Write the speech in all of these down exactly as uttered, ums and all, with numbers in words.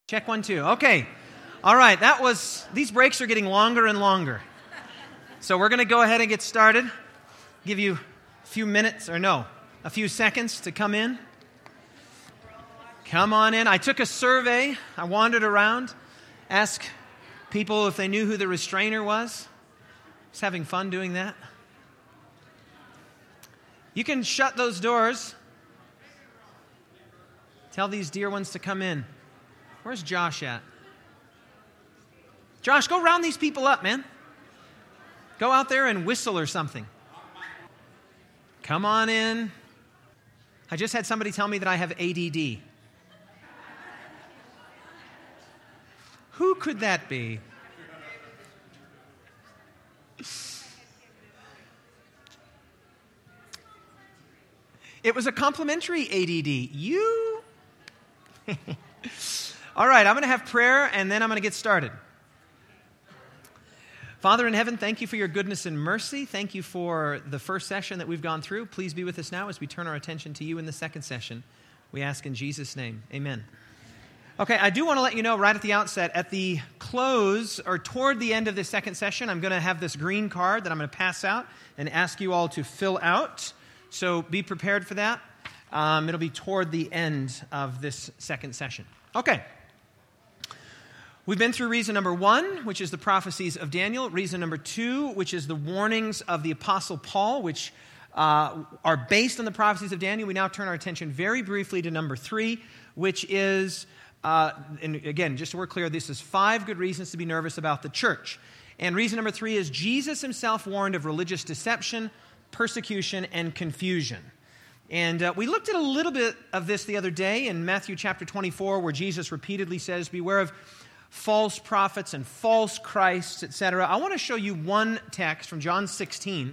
Check one, two. Okay. All right. That was, these breaks are getting longer and longer. So we're going to go ahead and get started. Give you a few minutes, or no, a few seconds to come in. Come on in. I took a survey. I wandered around, asked people if they knew who the restrainer was. I was having fun doing that. You can shut those doors. Tell these dear ones to come in. Where's Josh at? Josh, go round these people up, man. Go out there and whistle or something. Come on in. I just had somebody tell me that I have A D D. Who could that be? It was a complimentary A D D. You? All right, I'm going to have prayer, and then I'm going to get started. Father in heaven, thank you for your goodness and mercy. Thank you for the first session that we've gone through. Please be with us now as we turn our attention to you in the second session. We ask in Jesus' name. Amen. Okay, I do want to let you know right at the outset, at the close or toward the end of this second session, I'm going to have this green card that I'm going to pass out and ask you all to fill out. So be prepared for that. Um, it'll be toward the end of this second session. Okay. We've been through reason number one, which is the prophecies of Daniel. Reason number two, which is the warnings of the Apostle Paul, which uh, are based on the prophecies of Daniel. We now turn our attention very briefly to number three, which is, uh, and again, just so we're clear, this is five good reasons to be nervous about the church. And reason number three is Jesus himself warned of religious deception, persecution, and confusion. And uh, we looked at a little bit of this the other day in Matthew chapter twenty-four, where Jesus repeatedly says, beware of false prophets and false Christs, et cetera. I want to show you one text from John sixteen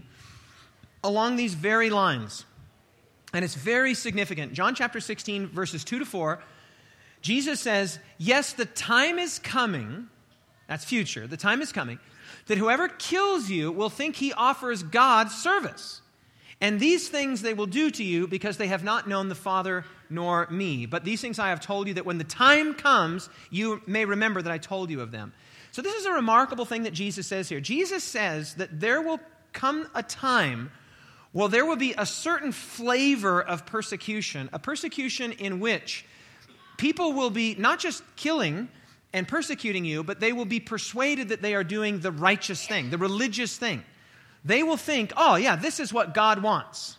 along these very lines. And it's very significant. John chapter sixteen, verses two to four, Jesus says, yes, the time is coming, that's future, the time is coming, that whoever kills you will think he offers God service. And these things they will do to you because they have not known the Father nor me. But these things I have told you, that when the time comes, you may remember that I told you of them. So this is a remarkable thing that Jesus says here. Jesus says that there will come a time where there will be a certain flavor of persecution, a persecution in which people will be not just killing and persecuting you, but they will be persuaded that they are doing the righteous thing, the religious thing. They will think, oh yeah, this is what God wants.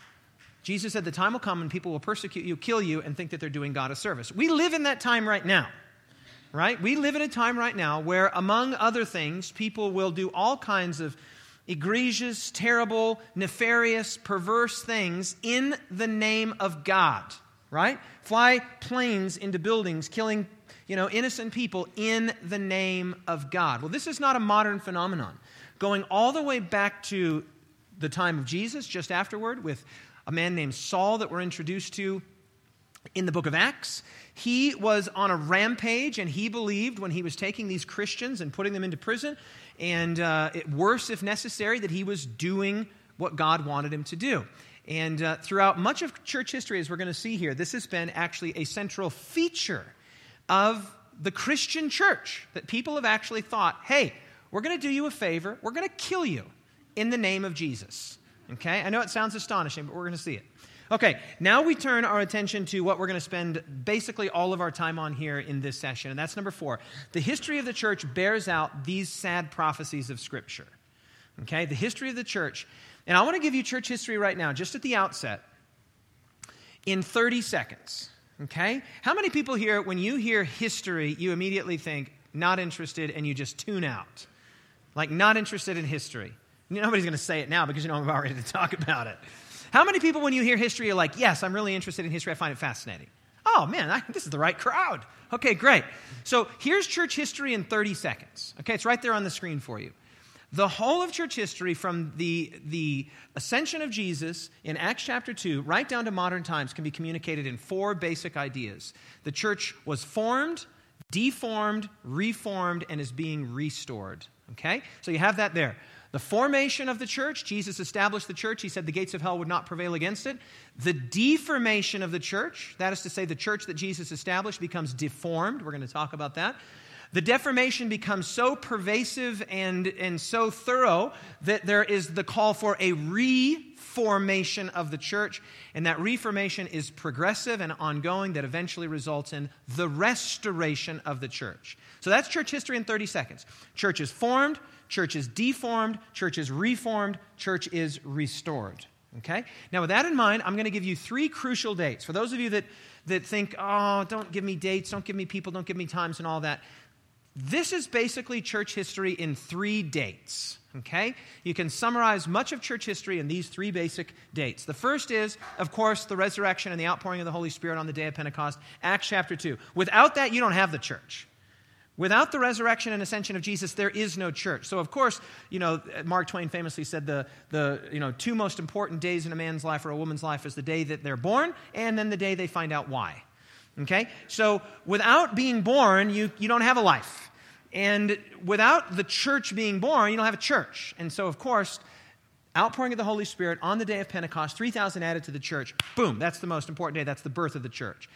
Jesus said the time will come when people will persecute you, kill you, and think that they're doing God a service. We live in that time right now, right? We live in a time right now where, among other things, people will do all kinds of egregious, terrible, nefarious, perverse things in the name of God, right? Fly planes into buildings, killing, you know, innocent people in the name of God. Well, this is not a modern phenomenon. Going all the way back to the time of Jesus, just afterward, with a man named Saul that we're introduced to in the book of Acts. He was on a rampage, and he believed when he was taking these Christians and putting them into prison, and uh, it, worse if necessary, that he was doing what God wanted him to do. And uh, throughout much of church history, as we're going to see here, this has been actually a central feature of the Christian church, that people have actually thought, hey, we're going to do you a favor. We're going to kill you in the name of Jesus. Okay? I know it sounds astonishing, but we're going to see it. Okay, now we turn our attention to what we're going to spend basically all of our time on here in this session, and that's number four. The history of the church bears out these sad prophecies of Scripture. Okay? The history of the church. And I want to give you church history right now, just at the outset, in thirty seconds. Okay? How many people here, when you hear history, you immediately think, not interested, and you just tune out? Like, not interested in history. Nobody's going to say it now because you know I'm about ready to talk about it. How many people, when you hear history, are like, yes, I'm really interested in history. I find it fascinating. Oh, man, I, this is the right crowd. Okay, great. So here's church history in thirty seconds. Okay, it's right there on the screen for you. The whole of church history from the, the ascension of Jesus in Acts chapter two right down to modern times can be communicated in four basic ideas. The church was formed, deformed, reformed, and is being restored. Okay? So you have that there. The formation of the church, Jesus established the church. He said the gates of hell would not prevail against it. The deformation of the church, that is to say the church that Jesus established becomes deformed. We're going to talk about that. The deformation becomes so pervasive and, and so thorough that there is the call for a reformation of the church. And that reformation is progressive and ongoing that eventually results in the restoration of the church. So that's church history in thirty seconds. Church is formed, church is deformed, church is reformed, church is restored. Okay? Now with that in mind, I'm going to give you three crucial dates. For those of you that, that think, oh, don't give me dates, don't give me people, don't give me times and all that. This is basically church history in three dates, okay? You can summarize much of church history in these three basic dates. The first is, of course, the resurrection and the outpouring of the Holy Spirit on the day of Pentecost, Acts chapter two. Without that, you don't have the church. Without the resurrection and ascension of Jesus, there is no church. So, of course, you know, Mark Twain famously said the, the you know, two most important days in a man's life or a woman's life is the day that they're born and then the day they find out why. Okay? So without being born, you, you don't have a life. And without the church being born, you don't have a church. And so, of course, outpouring of the Holy Spirit on the day of Pentecost, three thousand added to the church. Boom, that's the most important day. That's the birth of the church.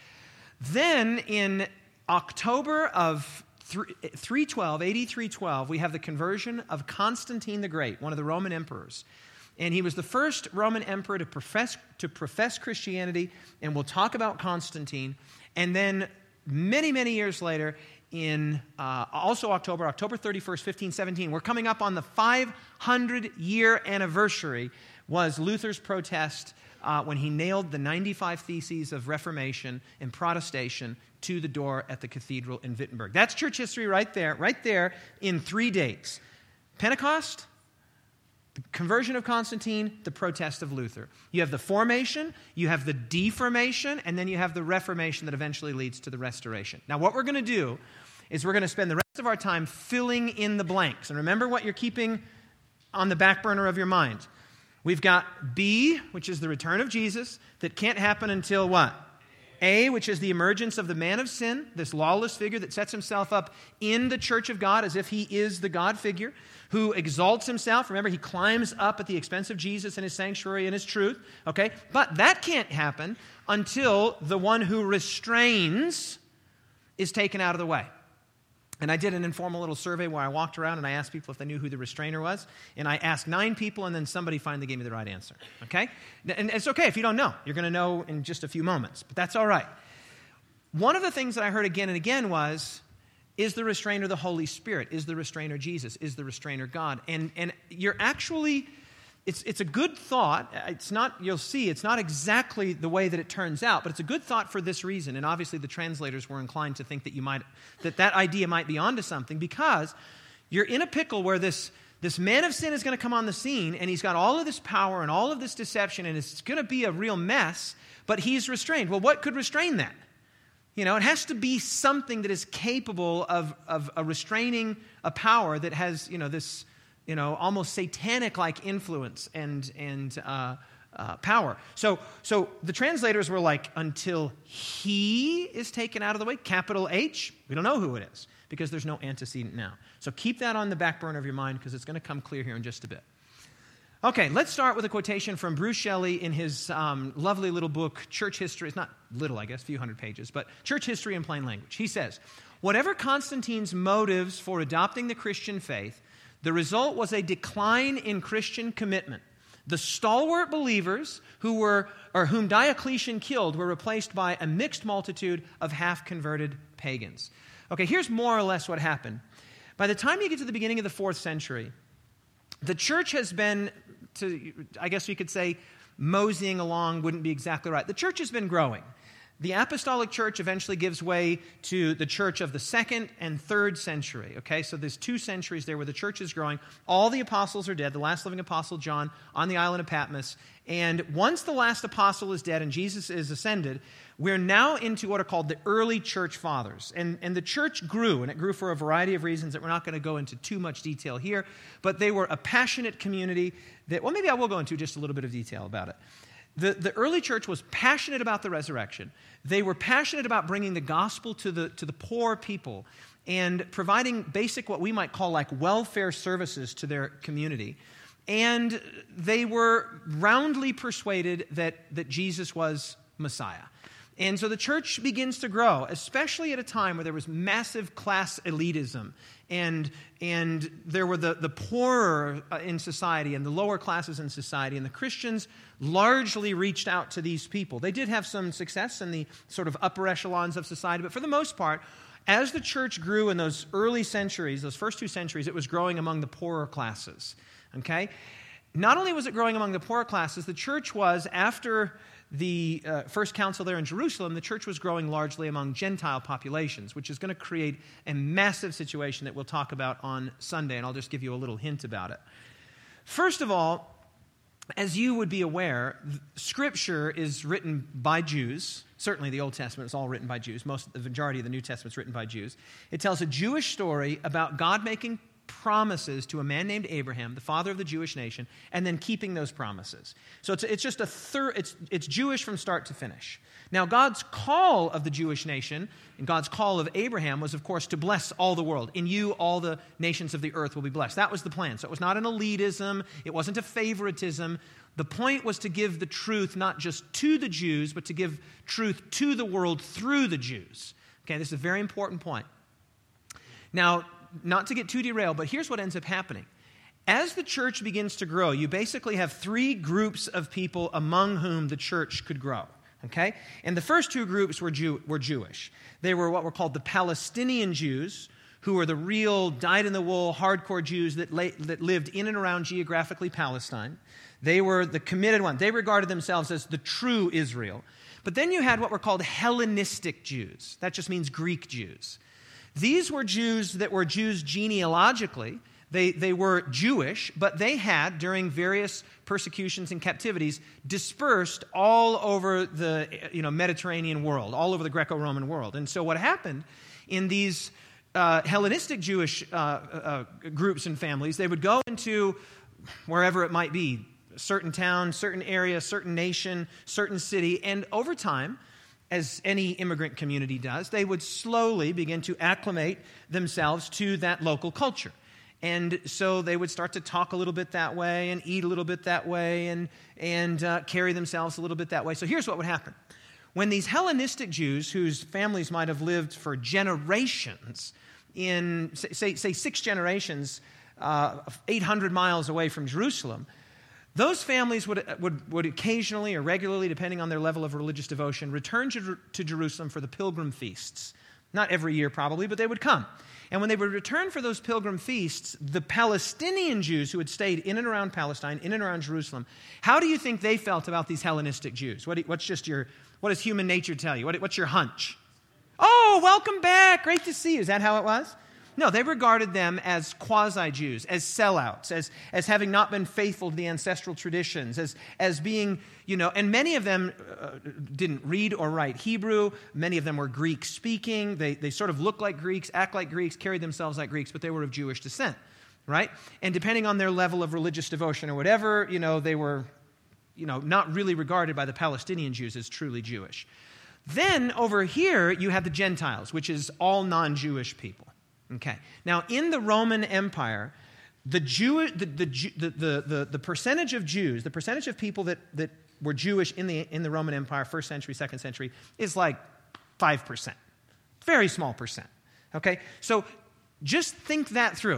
Then in October of three twelve, A D three twelve, we have the conversion of Constantine the Great, one of the Roman emperors. And he was the first Roman emperor to profess, to profess Christianity, and we'll talk about Constantine. And then many, many years later, in uh, also October, October thirty-first, fifteen seventeen, we're coming up on the five hundred year anniversary, was Luther's protest uh, when he nailed the ninety-five Theses of Reformation and Protestation to the door at the cathedral in Wittenberg. That's church history right there, right there in three dates. Pentecost, the conversion of Constantine, the protest of Luther. You have the formation, you have the deformation, and then you have the reformation that eventually leads to the restoration. Now, what we're going to do is we're going to spend the rest of our time filling in the blanks. And remember what you're keeping on the back burner of your mind. We've got B, which is the return of Jesus, that can't happen until what? A, which is the emergence of the man of sin, this lawless figure that sets himself up in the church of God as if he is the God figure, who exalts himself. Remember, he climbs up at the expense of Jesus and his sanctuary and his truth. Okay? But that can't happen until the one who restrains is taken out of the way. And I did an informal little survey where I walked around and I asked people if they knew who the restrainer was. And I asked nine people, and then somebody finally gave me the right answer. Okay? And it's okay if you don't know. You're going to know in just a few moments. But that's all right. One of the things that I heard again and again was, is the restrainer the Holy Spirit? Is the restrainer Jesus? Is the restrainer God? And and you're actually, it's it's a good thought. It's not, you'll see, it's not exactly the way that it turns out, but it's a good thought for this reason. And obviously the translators were inclined to think that you might, that that idea might be onto something, because you're in a pickle where this, this man of sin is going to come on the scene, and he's got all of this power and all of this deception, and it's going to be a real mess, but he's restrained. Well, what could restrain that? You know, it has to be something that is capable of, of a restraining a power that has, you know, this, you know, almost satanic-like influence and and uh, uh, power. So, so the translators were like, until he is taken out of the way, capital H, we don't know who it is, because there's no antecedent now. So keep that on the back burner of your mind, because it's going to come clear here in just a bit. Okay, let's start with a quotation from Bruce Shelley in his um, lovely little book, Church History. It's not little, I guess, a few hundred pages, but Church History in Plain Language. He says, whatever Constantine's motives for adopting the Christian faith, the result was a decline in Christian commitment. The stalwart believers who were, or whom Diocletian killed, were replaced by a mixed multitude of half-converted pagans. Okay, here's more or less what happened. By the time you get to the beginning of the fourth century, the church has been, to, I guess we could say, moseying along wouldn't be exactly right. The church has been growing. The apostolic church eventually gives way to the church of the second and third century. Okay, so there's two centuries there where the church is growing. All the apostles are dead. The last living apostle, John, on the island of Patmos. And once the last apostle is dead and Jesus is ascended, we're now into what are called the early church fathers. And, and the church grew, and it grew for a variety of reasons that we're not going to go into too much detail here. But they were a passionate community that, well, maybe I will go into just a little bit of detail about it. The, the early church was passionate about the resurrection. They were passionate about bringing the gospel to the, to the poor people and providing basic, what we might call like welfare services to their community. And they were roundly persuaded that, that Jesus was Messiah. And so the church begins to grow, especially at a time where there was massive class elitism. And, and there were the, the poorer in society and the lower classes in society. And the Christians largely reached out to these people. They did have some success in the sort of upper echelons of society. But for the most part, as the church grew in those early centuries, those first two centuries, it was growing among the poorer classes. Okay? Not only was it growing among the poorer classes, the church was, after the uh, first council there in Jerusalem, the church was growing largely among Gentile populations, which is going to create a massive situation that we'll talk about on Sunday, and I'll just give you a little hint about it. First of all, as you would be aware, Scripture is written by Jews. Certainly the Old Testament is all written by Jews. Most, the majority of the New Testament is written by Jews. It tells a Jewish story about God making promises to a man named Abraham, the father of the Jewish nation, and then keeping those promises. So it's, it's just a third, it's, it's Jewish from start to finish. Now, God's call of the Jewish nation and God's call of Abraham was, of course, to bless all the world. In you, all the nations of the earth will be blessed. That was the plan. So it was not an elitism. It wasn't a favoritism. The point was to give the truth not just to the Jews, but to give truth to the world through the Jews. Okay, this is a very important point. Now, not to get too derailed, but here's what ends up happening. As the church begins to grow, you basically have three groups of people among whom the church could grow. Okay? And the first two groups were Jew, were Jewish. They were what were called the Palestinian Jews, who were the real, dyed-in-the-wool, hardcore Jews that, la- that lived in and around geographically Palestine. They were the committed ones. They regarded themselves as the true Israel. But then you had what were called Hellenistic Jews. That just means Greek Jews. These were Jews that were Jews genealogically. They, they were Jewish, but they had, during various persecutions and captivities, dispersed all over the you know, Mediterranean world, all over the Greco-Roman world. And so what happened in these uh, Hellenistic Jewish uh, uh, groups and families, they would go into wherever it might be, a certain town, certain area, certain nation, certain city, and over time, as any immigrant community does, they would slowly begin to acclimate themselves to that local culture. And so they would start to talk a little bit that way and eat a little bit that way and, and uh, carry themselves a little bit that way. So here's what would happen. When these Hellenistic Jews, whose families might have lived for generations, in, say, say six generations, uh, eight hundred miles away from Jerusalem, those families would, would, would occasionally or regularly, depending on their level of religious devotion, return to, to Jerusalem for the pilgrim feasts. Not every year probably, but they would come. And when they would return for those pilgrim feasts, the Palestinian Jews who had stayed in and around Palestine, in and around Jerusalem, how do you think they felt about these Hellenistic Jews? What, do, what's just your, what does human nature tell you? What, what's your hunch? Oh, welcome back. Great to see you. Is that how it was? No, they regarded them as quasi-Jews, as sellouts, as, as having not been faithful to the ancestral traditions, as, as being, you know, and many of them uh, didn't read or write Hebrew. Many of them were Greek-speaking. They, they sort of looked like Greeks, act like Greeks, carried themselves like Greeks, but they were of Jewish descent, right? And depending on their level of religious devotion or whatever, you know, they were, you know, not really regarded by the Palestinian Jews as truly Jewish. Then over here, you have the Gentiles, which is all non-Jewish people. Okay. Now, in the Roman Empire, the, Jew, the, the, the, the, the percentage of Jews, the percentage of people that, that were Jewish in the, in the Roman Empire, first century, second century, is like five percent. Very small percent. Okay? So just think that through.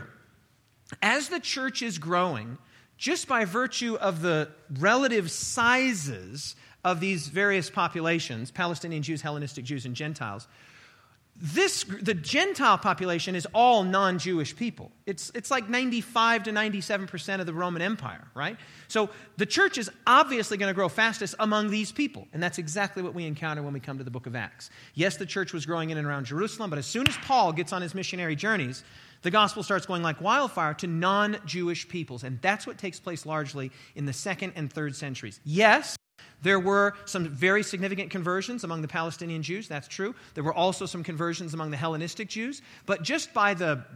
As the church is growing, just by virtue of the relative sizes of these various populations, Palestinian Jews, Hellenistic Jews, and Gentiles, This, the Gentile population is all non-Jewish people. It's, it's like ninety-five to ninety-seven percent of the Roman Empire, right? So the church is obviously going to grow fastest among these people. And that's exactly what we encounter when we come to the book of Acts. Yes, the church was growing in and around Jerusalem, but as soon as Paul gets on his missionary journeys, the gospel starts going like wildfire to non-Jewish peoples. And that's what takes place largely in the second and third centuries. Yes, there were some very significant conversions among the Palestinian Jews. That's true. There were also some conversions among the Hellenistic Jews. But just by the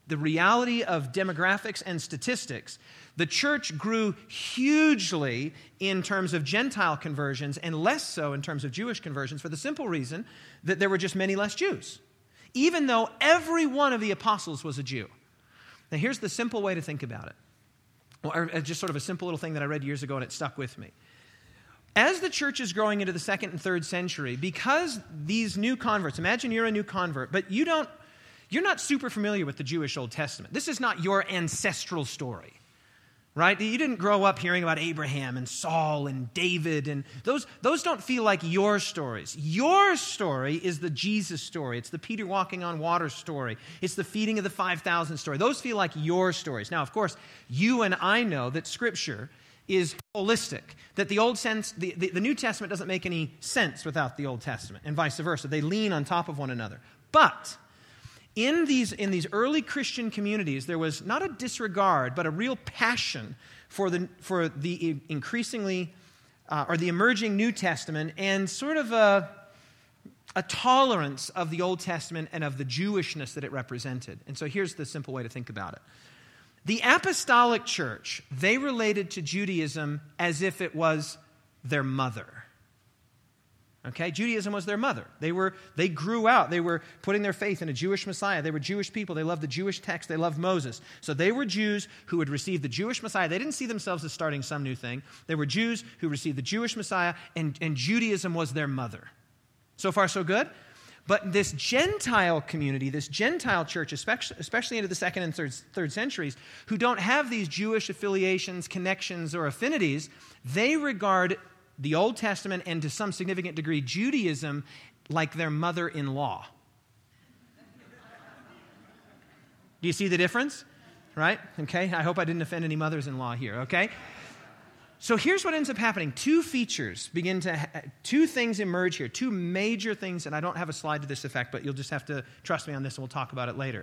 the reality of demographics and statistics, the church grew hugely in terms of Gentile conversions and less so in terms of Jewish conversions for the simple reason that there were just many less Jews, even though every one of the apostles was a Jew. Now, here's the simple way to think about it. Or just sort of a simple little thing that I read years ago and it stuck with me. As the church is growing into the second and third century, because these new converts, imagine you're a new convert, but you don't, you're not super familiar with the Jewish Old Testament. This is not your ancestral story, right? You didn't grow up hearing about Abraham and Saul and David, and those, those don't feel like your stories. Your story is the Jesus story. It's the Peter walking on water story. It's the feeding of the five thousand story. Those feel like your stories. Now, of course, you and I know that Scripture is holistic, that the Old sense, the, the, the New Testament doesn't make any sense without the Old Testament, and vice versa. They lean on top of one another. But in these, in these early Christian communities, there was not a disregard, but a real passion for the, for the increasingly, uh, or the emerging New Testament, and sort of a, a tolerance of the Old Testament and of the Jewishness that it represented. And so here's the simple way to think about it. The apostolic church, they related to Judaism as if it was their mother. Okay, Judaism was their mother. They were, they grew out. They were putting their faith in a Jewish Messiah. They were Jewish people. They loved the Jewish text. They loved Moses. So they were Jews who had received the Jewish Messiah. They didn't see themselves as starting some new thing. They were Jews who received the Jewish Messiah, and, and Judaism was their mother. So far, so good? But this Gentile community, this Gentile church, especially, especially into the second and third, third centuries, who don't have these Jewish affiliations, connections, or affinities, they regard the Old Testament and to some significant degree Judaism like their mother-in-law. Do you see the difference? Right? Okay, I hope I didn't offend any mothers-in-law here, okay? So here's what ends up happening. Two features begin to, ha- two things emerge here, two major things, and I don't have a slide to this effect, but you'll just have to trust me on this and we'll talk about it later.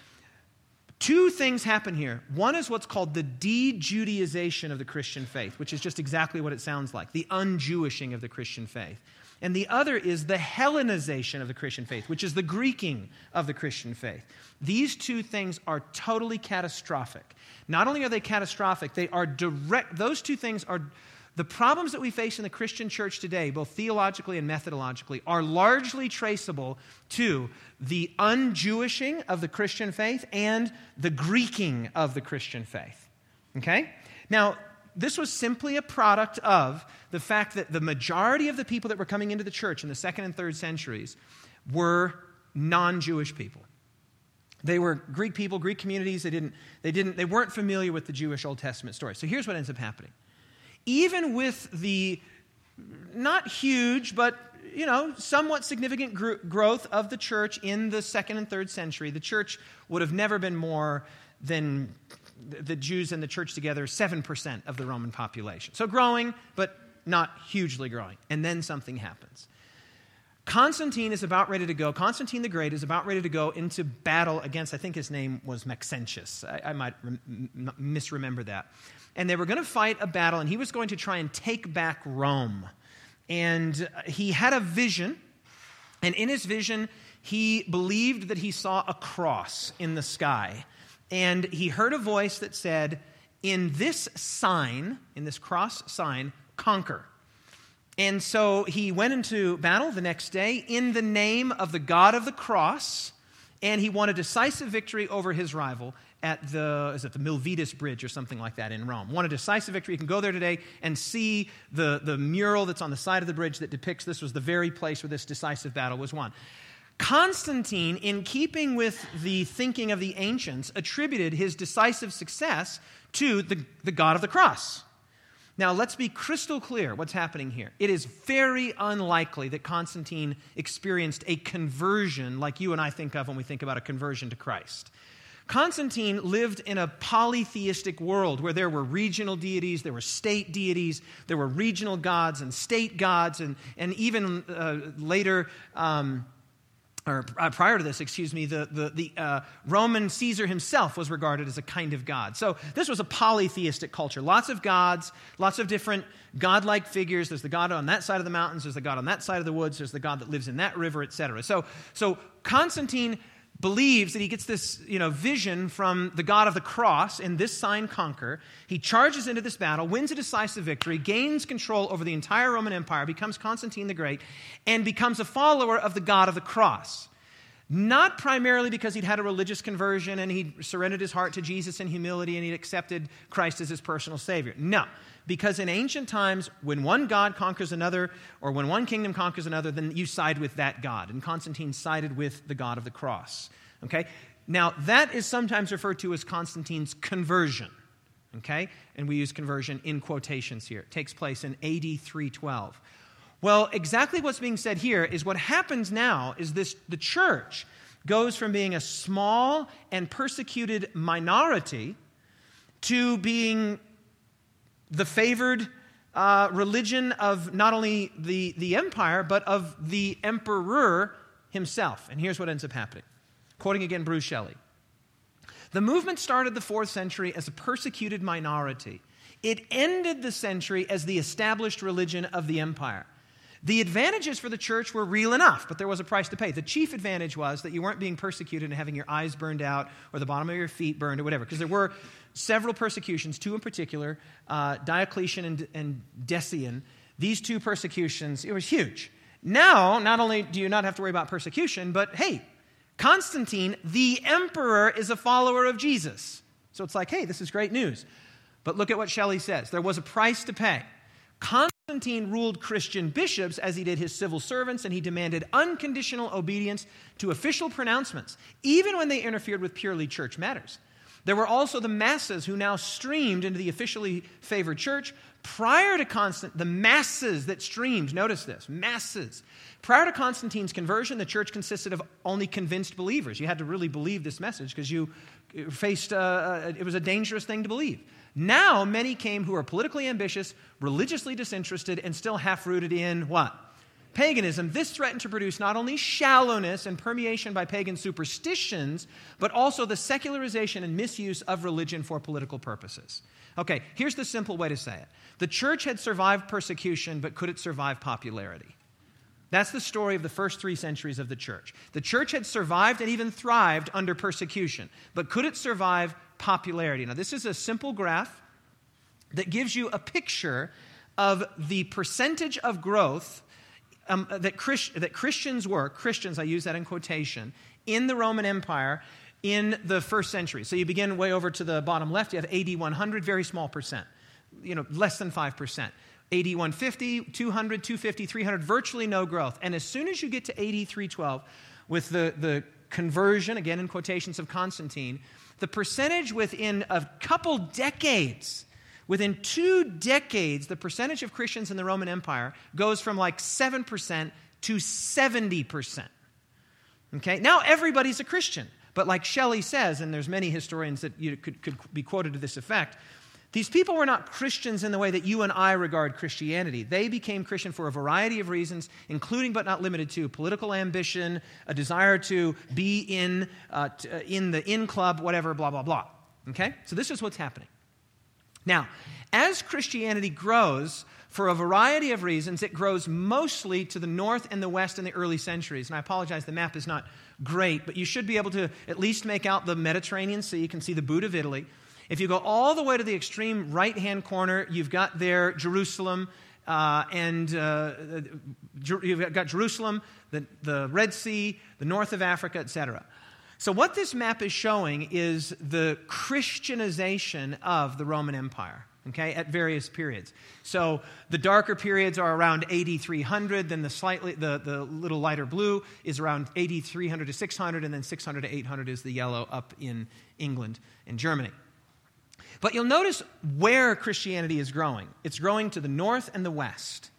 Two things happen here. One is what's called the de-Judaization of the Christian faith, which is just exactly what it sounds like, the un-Jewishing of the Christian faith. And the other is the Hellenization of the Christian faith, which is the Greeking of the Christian faith. These two things are totally catastrophic. Not only are they catastrophic, they are direct, those two things are, the problems that we face in the Christian church today, both theologically and methodologically, are largely traceable to the un-Jewishing of the Christian faith and the Greeking of the Christian faith. Okay? Now, this was simply a product of the fact that the majority of the people that were coming into the church in the second and third centuries were non-Jewish people. They were Greek people, Greek communities. They didn't, they didn't, they weren't familiar with the Jewish Old Testament story. So here's what ends up happening. Even with the not huge, but you know, somewhat significant gr- growth of the church in the second and third century, the church would have never been more than the Jews and the church together, seven percent of the Roman population. So growing, but not hugely growing. And then something happens. Constantine is about ready to go. Constantine the Great is about ready to go into battle against, I think his name was Maxentius. I, I might rem- m- misremember that. And they were going to fight a battle, and he was going to try and take back Rome. And he had a vision, and in his vision, he believed that he saw a cross in the sky. And he heard a voice that said, in this sign, in this cross sign, conquer. And so he went into battle the next day in the name of the God of the cross, and he won a decisive victory over his rival at the, is it the Milvitus Bridge or something like that in Rome. Won a decisive victory. You can go there today and see the, the mural that's on the side of the bridge that depicts this was the very place where this decisive battle was won. Constantine, in keeping with the thinking of the ancients, attributed his decisive success to the, the God of the cross. Now, let's be crystal clear what's happening here. It is very unlikely that Constantine experienced a conversion like you and I think of when we think about a conversion to Christ. Constantine lived in a polytheistic world where there were regional deities, there were state deities, there were regional gods and state gods, and, and even uh, later... Um, or uh, prior to this, excuse me, the, the, the uh, Roman Caesar himself was regarded as a kind of god. So this was a polytheistic culture. Lots of gods, lots of different godlike figures. There's the god on that side of the mountains. There's the god on that side of the woods. There's the god that lives in that river, et cetera. So, so Constantine believes that he gets this, you know, vision from the God of the cross in this sign conquer. He charges into this battle, wins a decisive victory, gains control over the entire Roman Empire, becomes Constantine the Great, and becomes a follower of the God of the cross. Not primarily because he'd had a religious conversion and he'd surrendered his heart to Jesus in humility and he'd accepted Christ as his personal Savior. No, because in ancient times, when one God conquers another, or when one kingdom conquers another, then you side with that God. And Constantine sided with the God of the cross. Okay? Now, that is sometimes referred to as Constantine's conversion. Okay? And we use conversion in quotations here. It takes place in A D three twelve. Well, exactly what's being said here is what happens now is this: the church goes from being a small and persecuted minority to being the favored uh, religion of not only the, the empire, but of the emperor himself. And here's what ends up happening. Quoting again Bruce Shelley. The movement started the fourth century as a persecuted minority. It ended the century as the established religion of the empire. The advantages for the church were real enough, but there was a price to pay. The chief advantage was that you weren't being persecuted and having your eyes burned out or the bottom of your feet burned or whatever, because there were several persecutions, two in particular, uh, Diocletian and, and Decian. These two persecutions, it was huge. Now, not only do you not have to worry about persecution, but hey, Constantine, the emperor, is a follower of Jesus. So it's like, hey, this is great news. But look at what Shelley says. There was a price to pay. Constantine ruled Christian bishops as he did his civil servants, and he demanded unconditional obedience to official pronouncements, even when they interfered with purely church matters. There were also the masses who now streamed into the officially favored church. Prior to Constant, the masses that streamed, notice this, masses. Prior to Constantine's conversion, the church consisted of only convinced believers. You had to really believe this message because you faced, uh, it was a dangerous thing to believe. Now, many came who are politically ambitious, religiously disinterested, and still half-rooted in what? Paganism. This threatened to produce not only shallowness and permeation by pagan superstitions, but also the secularization and misuse of religion for political purposes. Okay, here's the simple way to say it. The church had survived persecution, but could it survive popularity? That's the story of the first three centuries of the church. The church had survived and even thrived under persecution, but could it survive popularity? Now, this is a simple graph that gives you a picture of the percentage of growth um, that, Christ, that Christians were, Christians, I use that in quotation, in the Roman Empire in the first century. So you begin way over to the bottom left, you have A D one hundred, very small percent, you know, less than five percent. A D one fifty, two hundred, two fifty, three hundred, virtually no growth. And as soon as you get to A D three twelve, with the, the conversion, again in quotations, of Constantine, the percentage within a couple decades, within two decades, the percentage of Christians in the Roman Empire goes from like seven percent to seventy percent. Okay? Now everybody's a Christian. But like Shelley says, and there's many historians that you could, could be quoted to this effect, these people were not Christians in the way that you and I regard Christianity. They became Christian for a variety of reasons, including but not limited to political ambition, a desire to be in, uh, t- uh, in the in club, whatever, blah, blah, blah. Okay? So this is what's happening. Now, as Christianity grows, for a variety of reasons, it grows mostly to the north and the west in the early centuries. And I apologize, the map is not great, but you should be able to at least make out the Mediterranean Sea. You can see the boot of Italy. If you go all the way to the extreme right-hand corner, you've got there Jerusalem, uh, and uh, you've got Jerusalem, the, the Red Sea, the north of Africa, et cetera. So what this map is showing is the Christianization of the Roman Empire, okay, at various periods. So the darker periods are around A D three hundred, then the slightly the, the little lighter blue is around A D three hundred to six hundred, and then six hundred to eight hundred is the yellow up in England and Germany. But you'll notice where Christianity is growing. It's growing to the north and the west.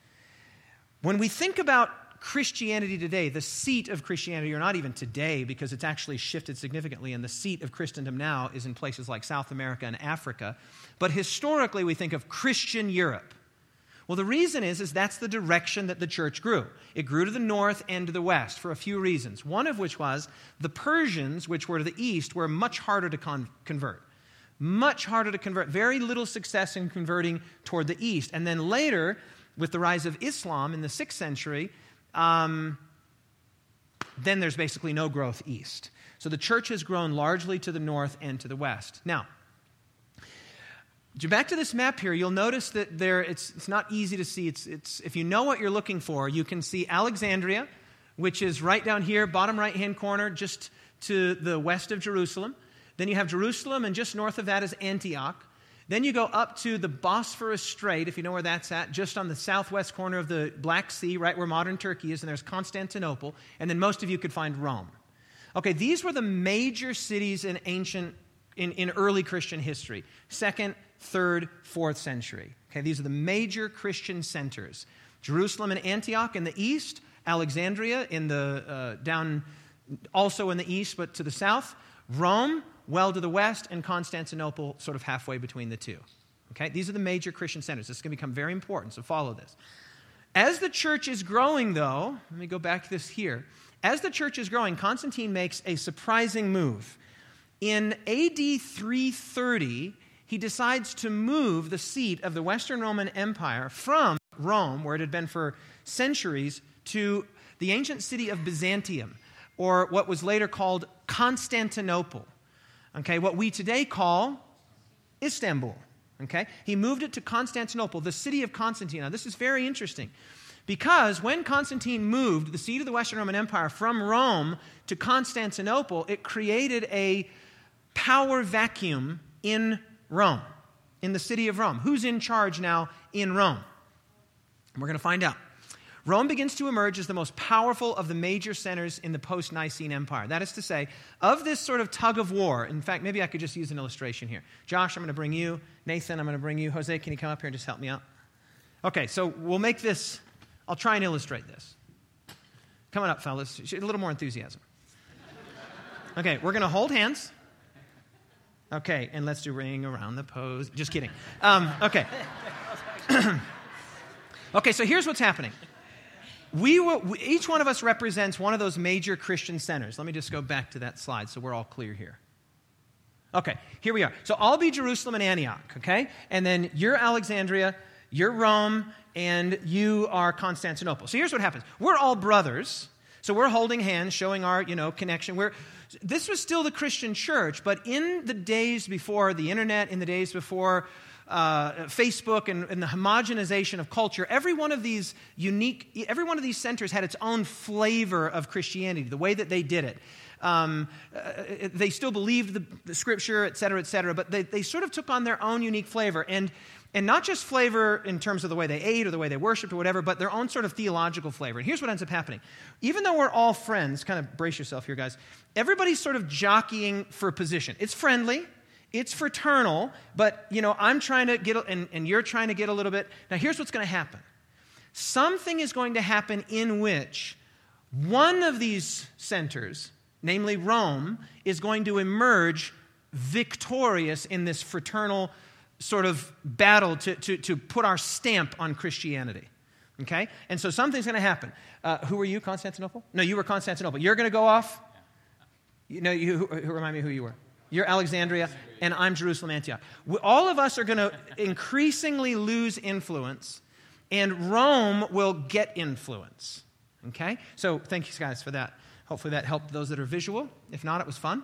When we think about Christianity today, the seat of Christianity, or not even today, because it's actually shifted significantly, and the seat of Christendom now is in places like South America and Africa. But historically, we think of Christian Europe. Well, the reason is, is that's the direction that the church grew. It grew to the north and to the west for a few reasons, one of which was the Persians, which were to the east, were much harder to con- convert. Much harder to convert. Very little success in converting toward the east. And then later, with the rise of Islam in the sixth century, um, then there's basically no growth east. So the church has grown largely to the north and to the west. Now, back to this map here, you'll notice that there it's, it's not easy to see. It's, it's, if you know what you're looking for, you can see Alexandria, which is right down here, bottom right-hand corner, just to the west of Jerusalem. Then you have Jerusalem, and just north of that is Antioch. Then you go up to the Bosphorus Strait, if you know where that's at, just on the southwest corner of the Black Sea, right where modern Turkey is, and there's Constantinople. And then most of you could find Rome. Okay, these were the major cities in ancient, in, in early Christian history. Second, third, fourth century. Okay, these are the major Christian centers. Jerusalem and Antioch in the east, Alexandria in the uh, down also in the east, but to the south. Rome, well to the west, and Constantinople sort of halfway between the two. Okay, these are the major Christian centers. This is going to become very important, so follow this. As the church is growing, though, let me go back to this here. As the church is growing, Constantine makes a surprising move. In A D three thirty, he decides to move the seat of the Western Roman Empire from Rome, where it had been for centuries, to the ancient city of Byzantium, or what was later called Constantinople. Okay, what we today call Istanbul. Okay, he moved it to Constantinople, the city of Constantine. Now, this is very interesting, because when Constantine moved the seat of the Western Roman Empire from Rome to Constantinople, it created a power vacuum in Rome, in the city of Rome. Who's in charge now in Rome? We're going to find out. Rome begins to emerge as the most powerful of the major centers in the post-Nicene Empire. That is to say, of this sort of tug of war, in fact, maybe I could just use an illustration here. Josh, I'm going to bring you. Nathan, I'm going to bring you. Jose, can you come up here and just help me out? Okay, so we'll make this, I'll try and illustrate this. Coming up, fellas. A little more enthusiasm. Okay, we're going to hold hands. Okay, and let's do ring around the pose. Just kidding. Um, okay. Okay, so here's what's happening. We will, each one of us represents one of those major Christian centers. Let me just go back to that slide so we're all clear here. Okay, here we are. So I'll be Jerusalem and Antioch, okay? And then you're Alexandria, you're Rome, and you are Constantinople. So here's what happens. We're all brothers, so we're holding hands, showing our, you know, connection. We're, this was still the Christian church, but in the days before the internet, in the days before Uh, Facebook and, and the homogenization of culture, every one of these unique, every one of these centers had its own flavor of Christianity, the way that they did it. Um, uh, they still believed the, the scripture, et cetera, et cetera, but they, they sort of took on their own unique flavor. And, and not just flavor in terms of the way they ate or the way they worshiped or whatever, but their own sort of theological flavor. And here's what ends up happening. Even though we're all friends, kind of brace yourself here, guys, everybody's sort of jockeying for a position. It's friendly. It's fraternal, but, you know, I'm trying to get, and, and you're trying to get a little bit. Now, here's what's going to happen. Something is going to happen in which one of these centers, namely Rome, is going to emerge victorious in this fraternal sort of battle to, to, to put our stamp on Christianity. Okay? And so something's going to happen. Uh, who were you, Constantinople? No, you were Constantinople. You're going to go off? You know, you, who, who, remind me who you were. You're Alexandria, and I'm Jerusalem, Antioch. We, all of us are going to increasingly lose influence, and Rome will get influence. Okay? So thank you guys for that. Hopefully that helped those that are visual. If not, it was fun.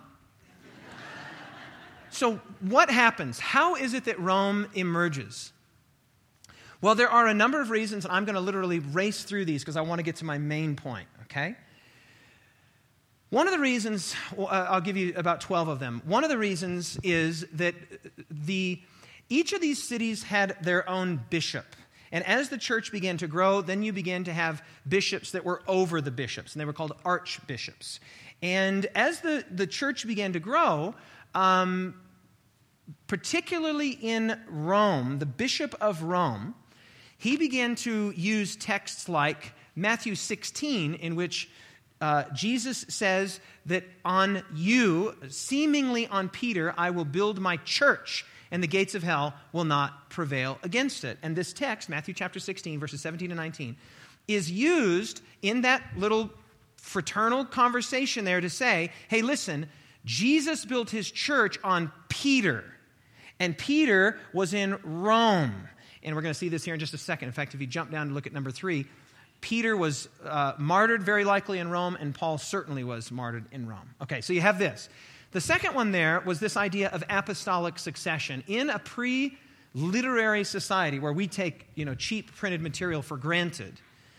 So what happens? How is it that Rome emerges? Well, there are a number of reasons, and I'm going to literally race through these because I want to get to my main point, okay? One of the reasons, well, uh, I'll give you about twelve of them. One of the reasons is that the each of these cities had their own bishop. And as the church began to grow, then you began to have bishops that were over the bishops, and they were called archbishops. And as the, the church began to grow, um, particularly in Rome, the bishop of Rome, he began to use texts like Matthew sixteen, in which uh, Jesus says that on you, seemingly on Peter, I will build my church, and the gates of hell will not prevail against it. And this text, Matthew chapter sixteen, verses seventeen to nineteen, is used in that little fraternal conversation there to say, hey, listen, Jesus built his church on Peter, and Peter was in Rome. And we're going to see this here in just a second. In fact, if you jump down to look at number three, Peter was uh, martyred very likely in Rome, and Paul certainly was martyred in Rome. Okay, so you have this. The second one there was this idea of apostolic succession. In a pre-literary society where we take, you know, cheap printed material for granted,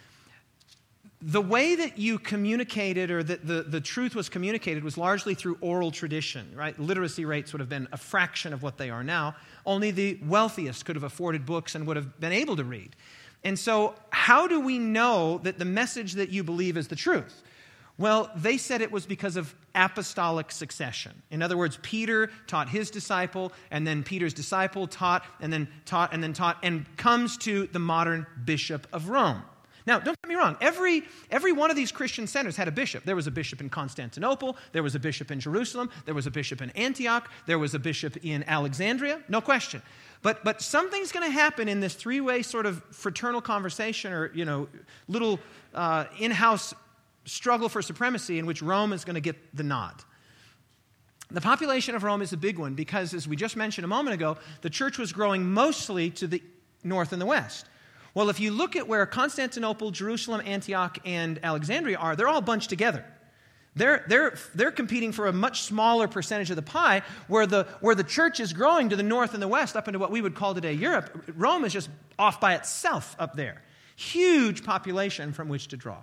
the way that you communicated or that the, the truth was communicated was largely through oral tradition, right? Literacy rates would have been a fraction of what they are now. Only the wealthiest could have afforded books and would have been able to read. And so how do we know that the message that you believe is the truth? Well, they said it was because of apostolic succession. In other words, Peter taught his disciple, and then Peter's disciple taught, and then taught, and then taught, and comes to the modern Bishop of Rome. Now, don't get me wrong. Every, every one of these Christian centers had a bishop. There was a bishop in Constantinople. There was a bishop in Jerusalem. There was a bishop in Antioch. There was a bishop in Alexandria. No question. But, but something's going to happen in this three-way sort of fraternal conversation or, you know, little uh, in-house struggle for supremacy in which Rome is going to get the nod. The population of Rome is a big one because, as we just mentioned a moment ago, the church was growing mostly to the north and the west. Well, if you look at where Constantinople, Jerusalem, Antioch, and Alexandria are, they're all bunched together. They're, they're, they're competing for a much smaller percentage of the pie, where the, where the church is growing to the north and the west, up into what we would call today Europe. Rome is just off by itself up there. Huge population from which to draw.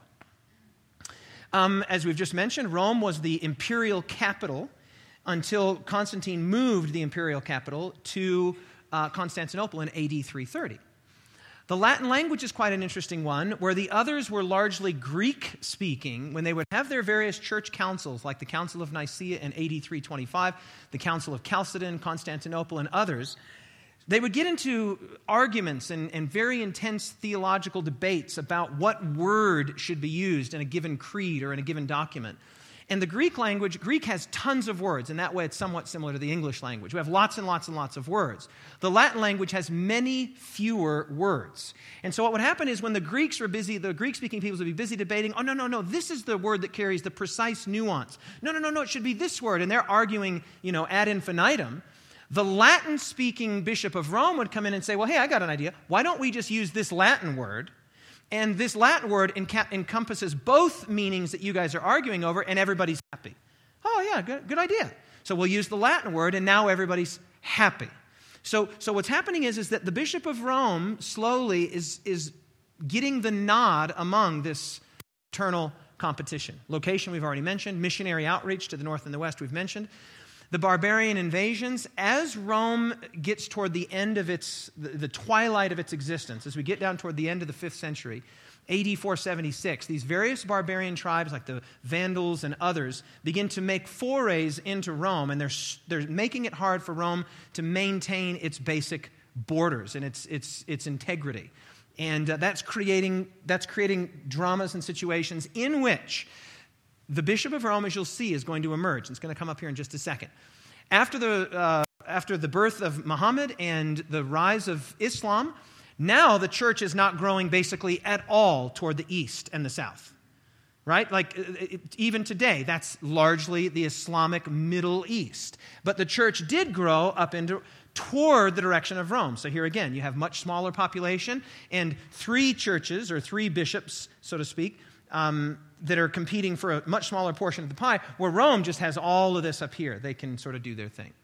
Um, as we've just mentioned, Rome was the imperial capital until Constantine moved the imperial capital to uh, Constantinople in A D three thirty. The Latin language is quite an interesting one, where the others were largely Greek-speaking. When they would have their various church councils, like the Council of Nicaea in A D three twenty-five, the Council of Chalcedon, Constantinople, and others, they would get into arguments and, and very intense theological debates about what word should be used in a given creed or in a given document. And the Greek language, Greek has tons of words. In that way, it's somewhat similar to the English language. We have lots and lots and lots of words. The Latin language has many fewer words. And so what would happen is when the Greeks were busy, the Greek-speaking peoples would be busy debating, oh, no, no, no, this is the word that carries the precise nuance. No, no, no, no, it should be this word. And they're arguing, you know, ad infinitum. The Latin-speaking Bishop of Rome would come in and say, well, hey, I got an idea. Why don't we just use this Latin word? And this Latin word enca- encompasses both meanings that you guys are arguing over, and everybody's happy. Oh, yeah, good, good idea. So we'll use the Latin word, and now everybody's happy. So, so what's happening is, is that the Bishop of Rome slowly is, is getting the nod among this eternal competition. Location we've already mentioned. Missionary outreach to the north and the west we've mentioned. The barbarian invasions, as Rome gets toward the end of its, the, the twilight of its existence, as we get down toward the end of the fifth century, A D four seventy-six, these various barbarian tribes like the Vandals and others begin to make forays into Rome, and they're, they're making it hard for Rome to maintain its basic borders and its, its, its integrity. And uh, that's creating, that's creating dramas and situations in which the Bishop of Rome, as you'll see, is going to emerge. It's going to come up here in just a second. After the, uh, after the birth of Muhammad and the rise of Islam, now the church is not growing basically at all toward the east and the south. Right? Like, it, even today, that's largely the Islamic Middle East. But the church did grow up into toward the direction of Rome. So here again, you have much smaller population and three churches, or three bishops, so to speak, Um, that are competing for a much smaller portion of the pie, where Rome just has all of this up here. They can sort of do their thing.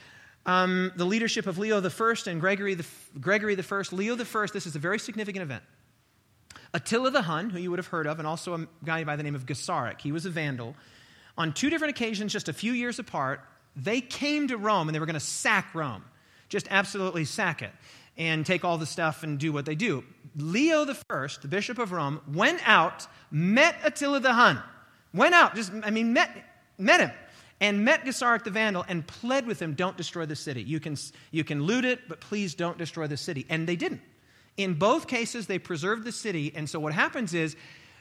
Um, the leadership of Leo the First and Gregory the, Gregory the First. Leo the First, this is a very significant event. Attila the Hun, who you would have heard of, and also a guy by the name of Genseric. He was a Vandal. On two different occasions, just a few years apart, they came to Rome and they were going to sack Rome. Just absolutely sack it and take all the stuff and do what they do. Leo the First, the Bishop of Rome, went out, met Attila the Hun, went out, just, I mean, met, met him, and met Genseric the Vandal and pled with him, don't destroy the city. You can, you can loot it, but please don't destroy the city. And they didn't. In both cases, they preserved the city, and so what happens is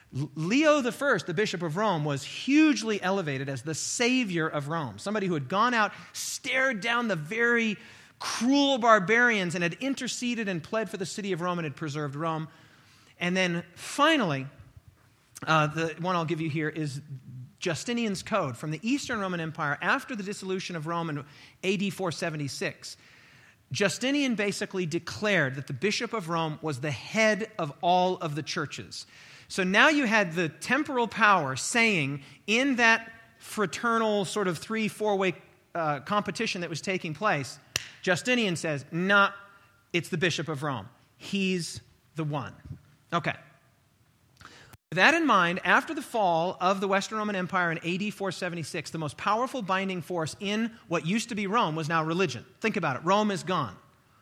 Leo the First, the Bishop of Rome, was hugely elevated as the savior of Rome, somebody who had gone out, stared down the very cruel barbarians and had interceded and pled for the city of Rome and had preserved Rome. And then finally, uh, the one I'll give you here is Justinian's Code from the Eastern Roman Empire after the dissolution of Rome in A D four seventy-six. Justinian basically declared that the Bishop of Rome was the head of all of the churches. So now you had the temporal power saying in that fraternal sort of three, four-way uh, competition that was taking place, Justinian says, nah, it's the Bishop of Rome. He's the one. Okay. With that in mind, after the fall of the Western Roman Empire in A D four seventy-six, the most powerful binding force in what used to be Rome was now religion. Think about it. Rome is gone.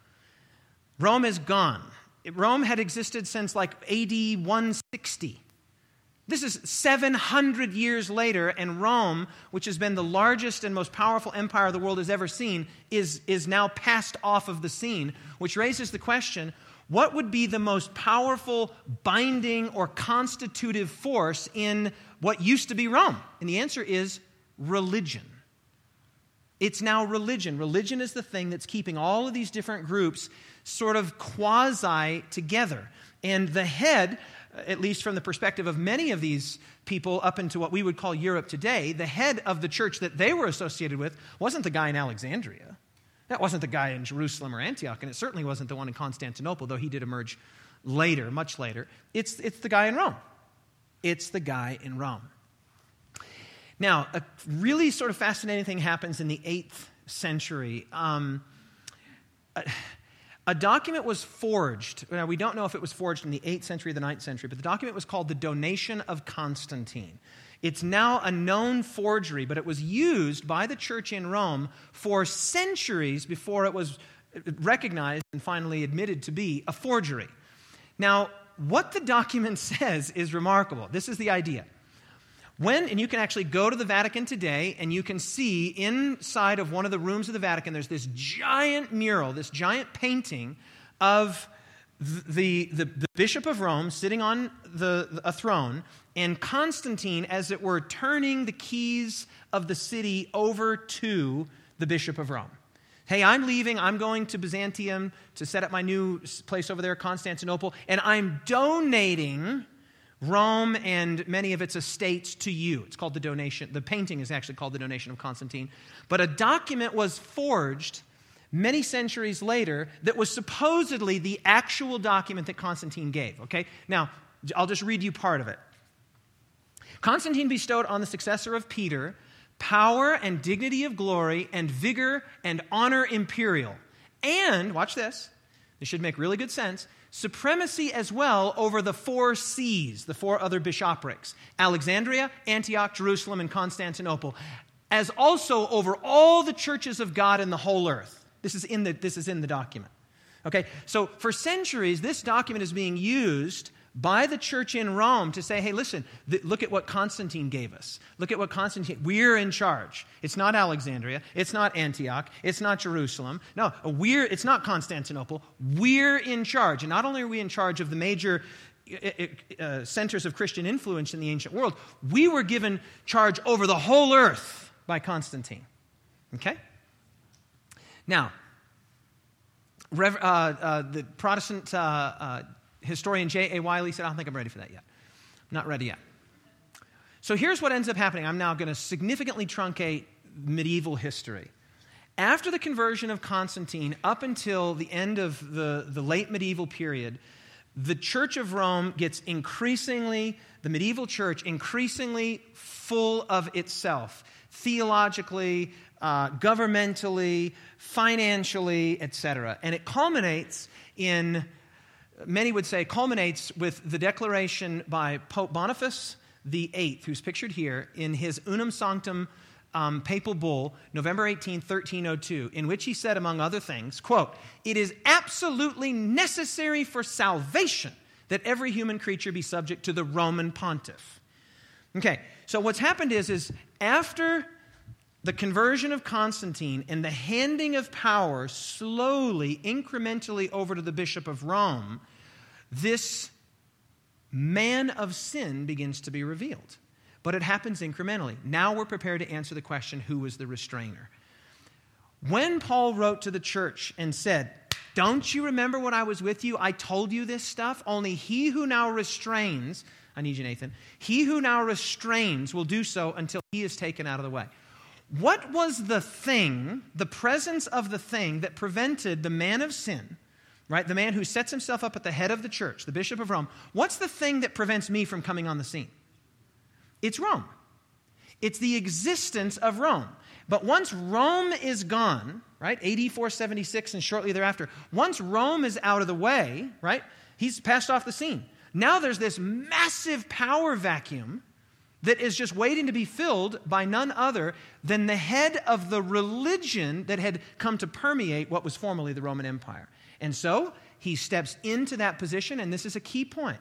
Rome is gone. Rome had existed since like A D one sixty. This is seven hundred years later, and Rome, which has been the largest and most powerful empire the world has ever seen, is, is now passed off of the scene, which raises the question, what would be the most powerful binding or constitutive force in what used to be Rome? And the answer is religion. It's now religion. Religion is the thing that's keeping all of these different groups sort of quasi together. And the head, at least from the perspective of many of these people up into what we would call Europe today, the head of the church that they were associated with wasn't the guy in Alexandria. That wasn't the guy in Jerusalem or Antioch, and it certainly wasn't the one in Constantinople, though he did emerge later, much later. It's, it's the guy in Rome. It's the guy in Rome. Now, a really sort of fascinating thing happens in the eighth century. Um, a, a document was forged. Now, we don't know if it was forged in the eighth century or the ninth century, but the document was called the Donation of Constantine. It's now a known forgery, but it was used by the church in Rome for centuries before it was recognized and finally admitted to be a forgery. Now, what the document says is remarkable. This is the idea. When, and you can actually go to the Vatican today, and you can see inside of one of the rooms of the Vatican, there's this giant mural, this giant painting of the, the, the Bishop of Rome sitting on the, a throne, and Constantine, as it were, turning the keys of the city over to the Bishop of Rome. Hey, I'm leaving. I'm going to Byzantium to set up my new place over there, Constantinople, and I'm donating Rome and many of its estates to you. It's called the donation. The painting is actually called the Donation of Constantine. But a document was forged many centuries later that was supposedly the actual document that Constantine gave. Okay? Now, I'll just read you part of it. Constantine bestowed on the successor of Peter power and dignity of glory and vigor and honor imperial. And, watch this, this should make really good sense, supremacy as well over the four sees, the four other bishoprics, Alexandria, Antioch, Jerusalem, and Constantinople, as also over all the churches of God in the whole earth. This is in the, this is in the document. Okay, so for centuries, this document is being used by the church in Rome to say, hey, listen, th- look at what Constantine gave us. Look at what Constantine, we're in charge. It's not Alexandria. It's not Antioch. It's not Jerusalem. No, we're, it's not Constantinople. We're in charge. And not only are we in charge of the major uh, uh, centers of Christian influence in the ancient world, we were given charge over the whole earth by Constantine. Okay? Now, Rev, uh, uh, the Protestant uh, uh, historian J A Wiley said, I don't think I'm ready for that yet. I'm not ready yet. So here's what ends up happening. I'm now going to significantly truncate medieval history. After the conversion of Constantine, up until the end of the, the late medieval period, the Church of Rome gets increasingly, the medieval church, increasingly full of itself, theologically, uh, governmentally, financially, et cetera. And it culminates in, many would say, culminates with the declaration by Pope Boniface the Eighth, who's pictured here, in his Unum Sanctum um, papal bull, November eighteenth, thirteen oh two, in which he said, among other things, quote, "It is absolutely necessary for salvation that every human creature be subject to the Roman pontiff." Okay, so what's happened is, is after the conversion of Constantine and the handing of power slowly, incrementally over to the Bishop of Rome, this man of sin begins to be revealed. But it happens incrementally. Now we're prepared to answer the question, who was the restrainer? When Paul wrote to the church and said, "Don't you remember when I was with you? I told you this stuff. Only he who now restrains," I need you, Nathan, "he who now restrains will do so until he is taken out of the way." What was the thing, the presence of the thing that prevented the man of sin, right? The man who sets himself up at the head of the church, the Bishop of Rome. What's the thing that prevents me from coming on the scene? It's Rome. It's the existence of Rome. But once Rome is gone, right, A D four seventy-six and shortly thereafter, once Rome is out of the way, right, he's passed off the scene. Now there's this massive power vacuum that is just waiting to be filled by none other than the head of the religion that had come to permeate what was formerly the Roman Empire. And so he steps into that position, and this is a key point.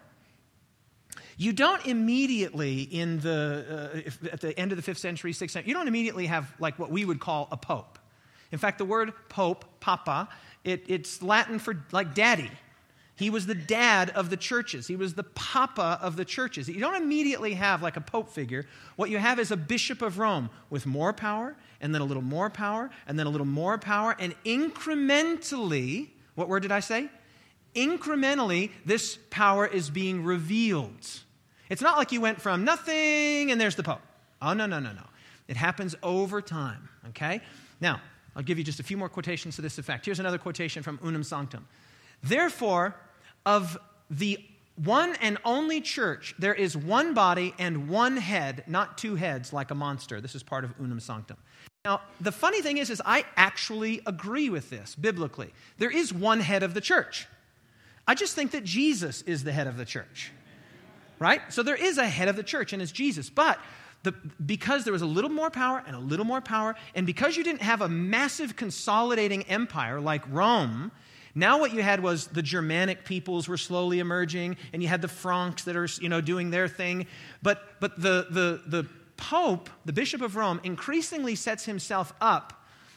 You don't immediately, in the uh, if, at the end of the fifth century, sixth century, you don't immediately have like what we would call a pope. In fact, the word pope, papa, it, it's Latin for like daddy. He was the dad of the churches. He was the papa of the churches. You don't immediately have like a pope figure. What you have is a bishop of Rome with more power, and then a little more power, and then a little more power, and incrementally, what word did I say? Incrementally, this power is being revealed. It's not like you went from nothing and there's the pope. Oh, no, no, no, no. It happens over time, okay? Now, I'll give you just a few more quotations to this effect. Here's another quotation from Unum Sanctum. Therefore, of the one and only church, there is one body and one head, not two heads like a monster. This is part of Unum Sanctum. Now, the funny thing is, is I actually agree with this biblically. There is one head of the church. I just think that Jesus is the head of the church, right? So there is a head of the church, and it's Jesus. But the, because there was a little more power and a little more power, and because you didn't have a massive consolidating empire like Rome, now what you had was the Germanic peoples were slowly emerging, and you had the Franks that are, you know, doing their thing. But but the the the Pope, the Bishop of Rome, increasingly sets himself up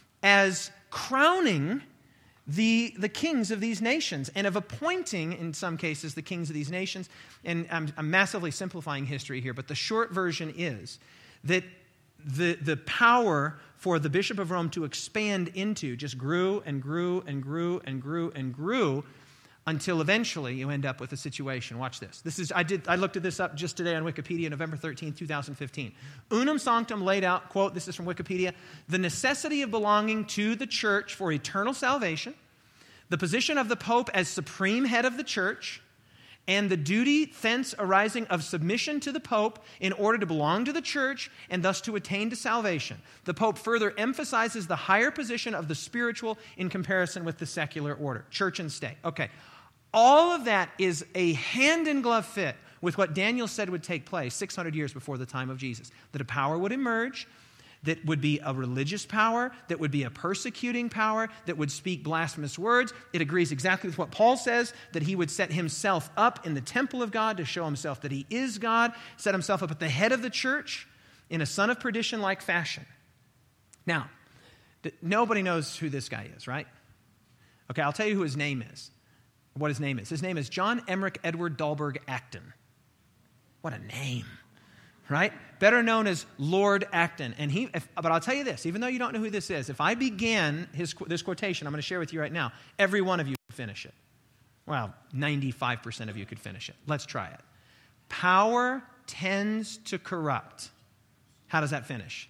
as crowning The, the kings of these nations, and of appointing, in some cases, the kings of these nations. And I'm, I'm massively simplifying history here, but the short version is that the, the power for the Bishop of Rome to expand into just grew and grew and grew and grew and grew until eventually you end up with a situation. Watch this. This is I did I looked at this up just today on Wikipedia, November thirteenth, twenty fifteen. Unum Sanctum laid out, quote, this is from Wikipedia, the necessity of belonging to the church for eternal salvation, the position of the Pope as supreme head of the church, and the duty thence arising of submission to the Pope in order to belong to the church and thus to attain to salvation. The Pope further emphasizes the higher position of the spiritual in comparison with the secular order, church and state. Okay, all of that is a hand-in-glove fit with what Daniel said would take place six hundred years before the time of Jesus, that a power would emerge that would be a religious power, that would be a persecuting power, that would speak blasphemous words. It agrees exactly with what Paul says, that he would set himself up in the temple of God to show himself that he is God, set himself up at the head of the church in a son of perdition-like fashion. Now, nobody knows who this guy is, right? Okay, I'll tell you who his name is, what his name is. His name is John Emmerich Edward Dahlberg Acton. What a name. Right? Better known as Lord Acton. And he, if, but I'll tell you this, even though you don't know who this is, if I began his, this quotation I'm going to share with you right now, every one of you could finish it. Well, ninety-five percent of you could finish it. Let's try it. Power tends to corrupt. How does that finish?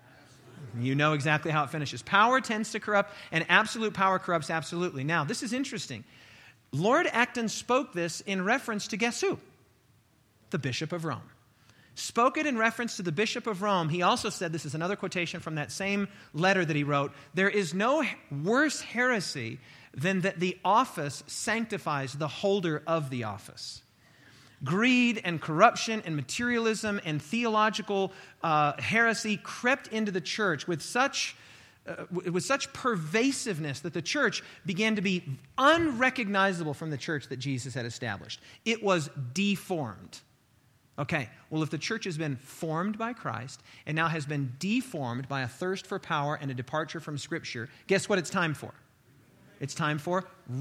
You know exactly how it finishes. Power tends to corrupt, and absolute power corrupts absolutely. Now, this is interesting. Lord Acton spoke this in reference to guess who? The Bishop of Rome. Spoke it in reference to the Bishop of Rome. He also said, this is another quotation from that same letter that he wrote, there is no worse heresy than that the office sanctifies the holder of the office. Greed and corruption and materialism and theological uh, heresy crept into the church with such, uh, with such pervasiveness that the church began to be unrecognizable from the church that Jesus had established. It was deformed. Okay, well, if the church has been formed by Christ and now has been deformed by a thirst for power and a departure from Scripture, guess what it's time for? It's time for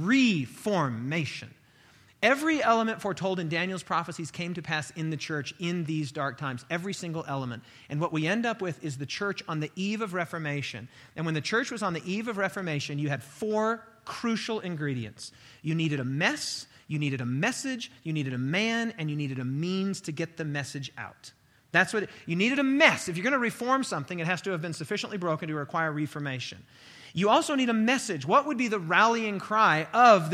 reformation. Every element foretold in Daniel's prophecies came to pass in the church in these dark times, every single element. And what we end up with is the church on the eve of Reformation. And when the church was on the eve of Reformation, you had four crucial ingredients. You needed a mess, you needed a message, you needed a man, and you needed a means to get the message out. That's what, it, you needed a mess. If you're going to reform something, it has to have been sufficiently broken to require reformation. You also need a message. What would be the rallying cry of this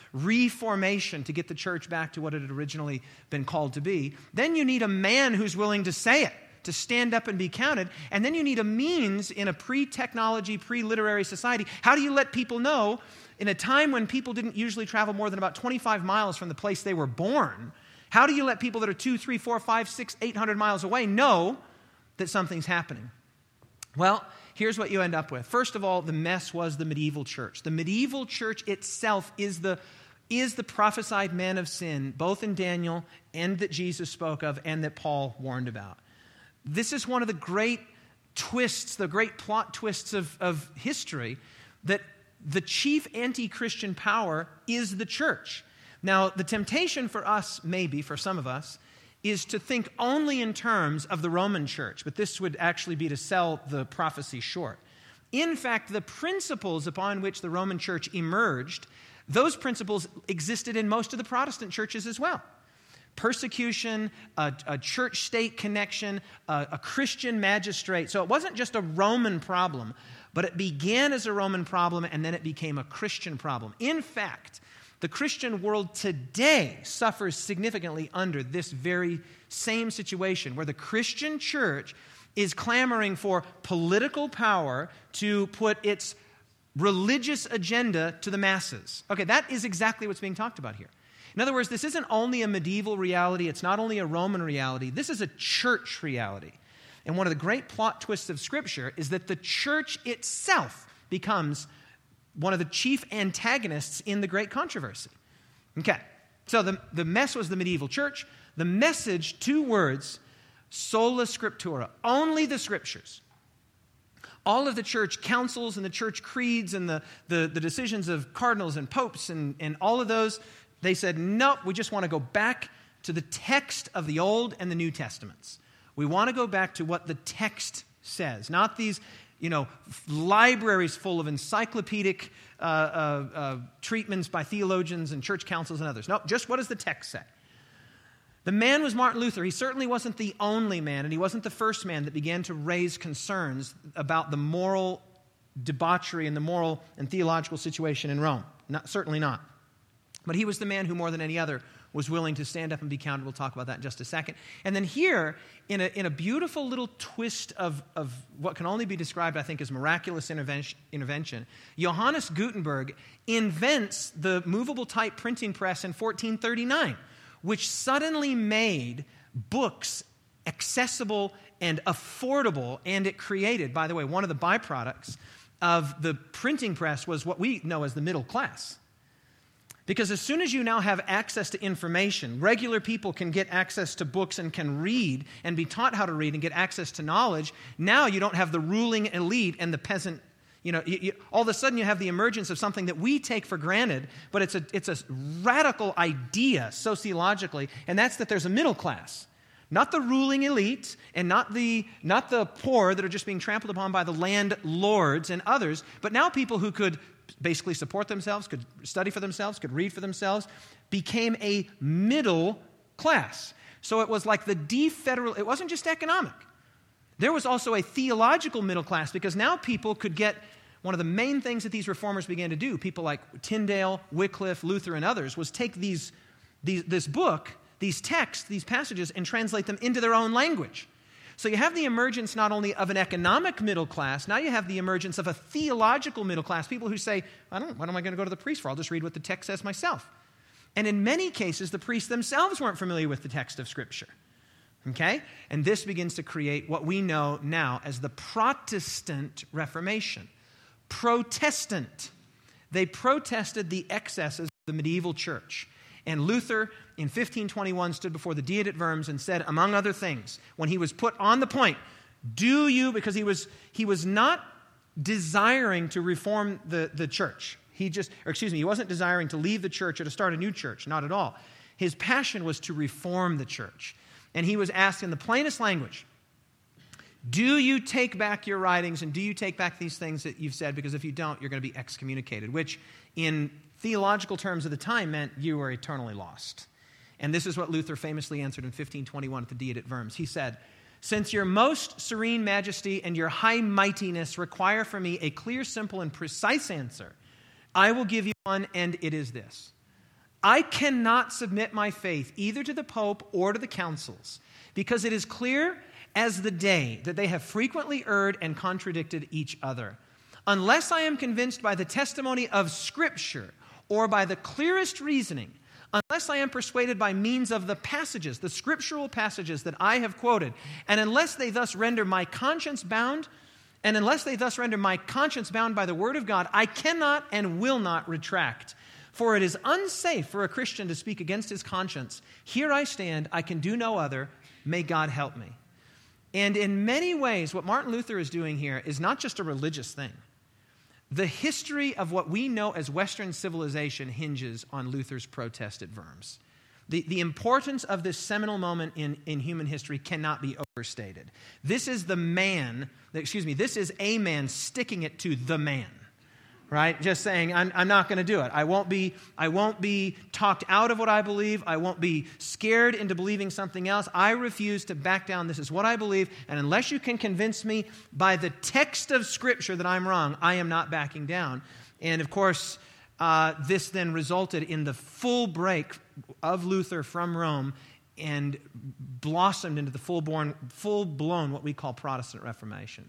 reformation to get the church back to what it had originally been called to be. Then you need a man who's willing to say it, to stand up and be counted. And then you need a means in a pre-technology, pre-literary society. How do you let people know in a time when people didn't usually travel more than about twenty-five miles from the place they were born? How do you let people that are two, three, four, five, six, eight hundred miles away know that something's happening? Well, here's what you end up with. First of all, the mess was the medieval church. The medieval church itself is the, is the prophesied man of sin, both in Daniel and that Jesus spoke of and that Paul warned about. This is one of the great twists, the great plot twists of, of history, that the chief anti-Christian power is the church. Now, the temptation for us, maybe for some of us, is to think only in terms of the Roman church, but this would actually be to sell the prophecy short. In fact, the principles upon which the Roman church emerged, those principles existed in most of the Protestant churches as well. Persecution, a, a church-state connection, a, a Christian magistrate. So it wasn't just a Roman problem, but it began as a Roman problem and then it became a Christian problem. In fact, the Christian world today suffers significantly under this very same situation where the Christian church is clamoring for political power to put its religious agenda to the masses. Okay, that is exactly what's being talked about here. In other words, this isn't only a medieval reality, it's not only a Roman reality, this is a church reality. And one of the great plot twists of Scripture is that the church itself becomes one of the chief antagonists in the great controversy. Okay, so the, the mess was the medieval church. The message, two words, sola scriptura, only the Scriptures. All of the church councils and the church creeds and the, the, the decisions of cardinals and popes and, and all of those, they said, no, we just want to go back to the text of the Old and the New Testaments. We want to go back to what the text says, not these, you know, libraries full of encyclopedic uh, uh, uh, treatments by theologians and church councils and others. No, just what does the text say? The man was Martin Luther. He certainly wasn't the only man, and he wasn't the first man that began to raise concerns about the moral debauchery and the moral and theological situation in Rome. Not, certainly not. But he was the man who, more than any other, was willing to stand up and be counted. We'll talk about that in just a second. And then here, in a, in a beautiful little twist of, of what can only be described, I think, as miraculous intervention, intervention, Johannes Gutenberg invents the movable type printing press in fourteen thirty-nine, which suddenly made books accessible and affordable, and it created, by the way, one of the byproducts of the printing press was what we know as the middle class. Because as soon as you now have access to information, regular people can get access to books and can read and be taught how to read and get access to knowledge. Now you don't have the ruling elite and the peasant. You know, you, you, all of a sudden you have the emergence of something that we take for granted, but it's a, it's a radical idea sociologically, and that's that there's a middle class. Not the ruling elite and not the, not the poor that are just being trampled upon by the landlords and others, but now people who could basically support themselves, could study for themselves, could read for themselves, became a middle class. So it was like the defederal, it wasn't just economic. There was also a theological middle class because now people could get one of the main things that these reformers began to do, people like Tyndale, Wycliffe, Luther, and others, was take these, these this book, these texts, these passages, and translate them into their own language. So you have the emergence not only of an economic middle class, now you have the emergence of a theological middle class, people who say, I don't, what am I going to go to the priest for? I'll just read what the text says myself. And in many cases, the priests themselves weren't familiar with the text of Scripture. Okay? And this begins to create what we know now as the Protestant Reformation. Protestant. They protested the excesses of the medieval church. And Luther, in fifteen twenty-one, stood before the Diet at Worms and said, among other things, when he was put on the point, do you, because he was he was not desiring to reform the, the church. He just, or excuse me, he wasn't desiring to leave the church or to start a new church, not at all. His passion was to reform the church. And he was asked in the plainest language, do you take back your writings and do you take back these things that you've said? Because if you don't, you're going to be excommunicated, which in theological terms of the time meant you were eternally lost. And this is what Luther famously answered in fifteen twenty-one at the Diet at Worms. He said, since your most serene majesty and your high mightiness require from me a clear, simple, and precise answer, I will give you one, and it is this. I cannot submit my faith either to the Pope or to the councils, because it is clear as the day that they have frequently erred and contradicted each other. Unless I am convinced by the testimony of Scripture or by the clearest reasoning, unless I am persuaded by means of the passages, the scriptural passages that I have quoted, and unless they thus render my conscience bound, and unless they thus render my conscience bound by the Word of God, I cannot and will not retract. For it is unsafe for a Christian to speak against his conscience. Here I stand, I can do no other. May God help me. And in many ways, what Martin Luther is doing here is not just a religious thing. The history of what we know as Western civilization hinges on Luther's protest at Worms. The, the importance of this seminal moment in, in human history cannot be overstated. This is the man, excuse me, this is a man sticking it to the man, right? Just saying, I'm, I'm not going to do it. I won't be, I won't be talked out of what I believe. I won't be scared into believing something else. I refuse to back down. This is what I believe. And unless you can convince me by the text of Scripture that I'm wrong, I am not backing down. And of course, uh, this then resulted in the full break of Luther from Rome and blossomed into the full-born, full-blown what we call Protestant Reformation.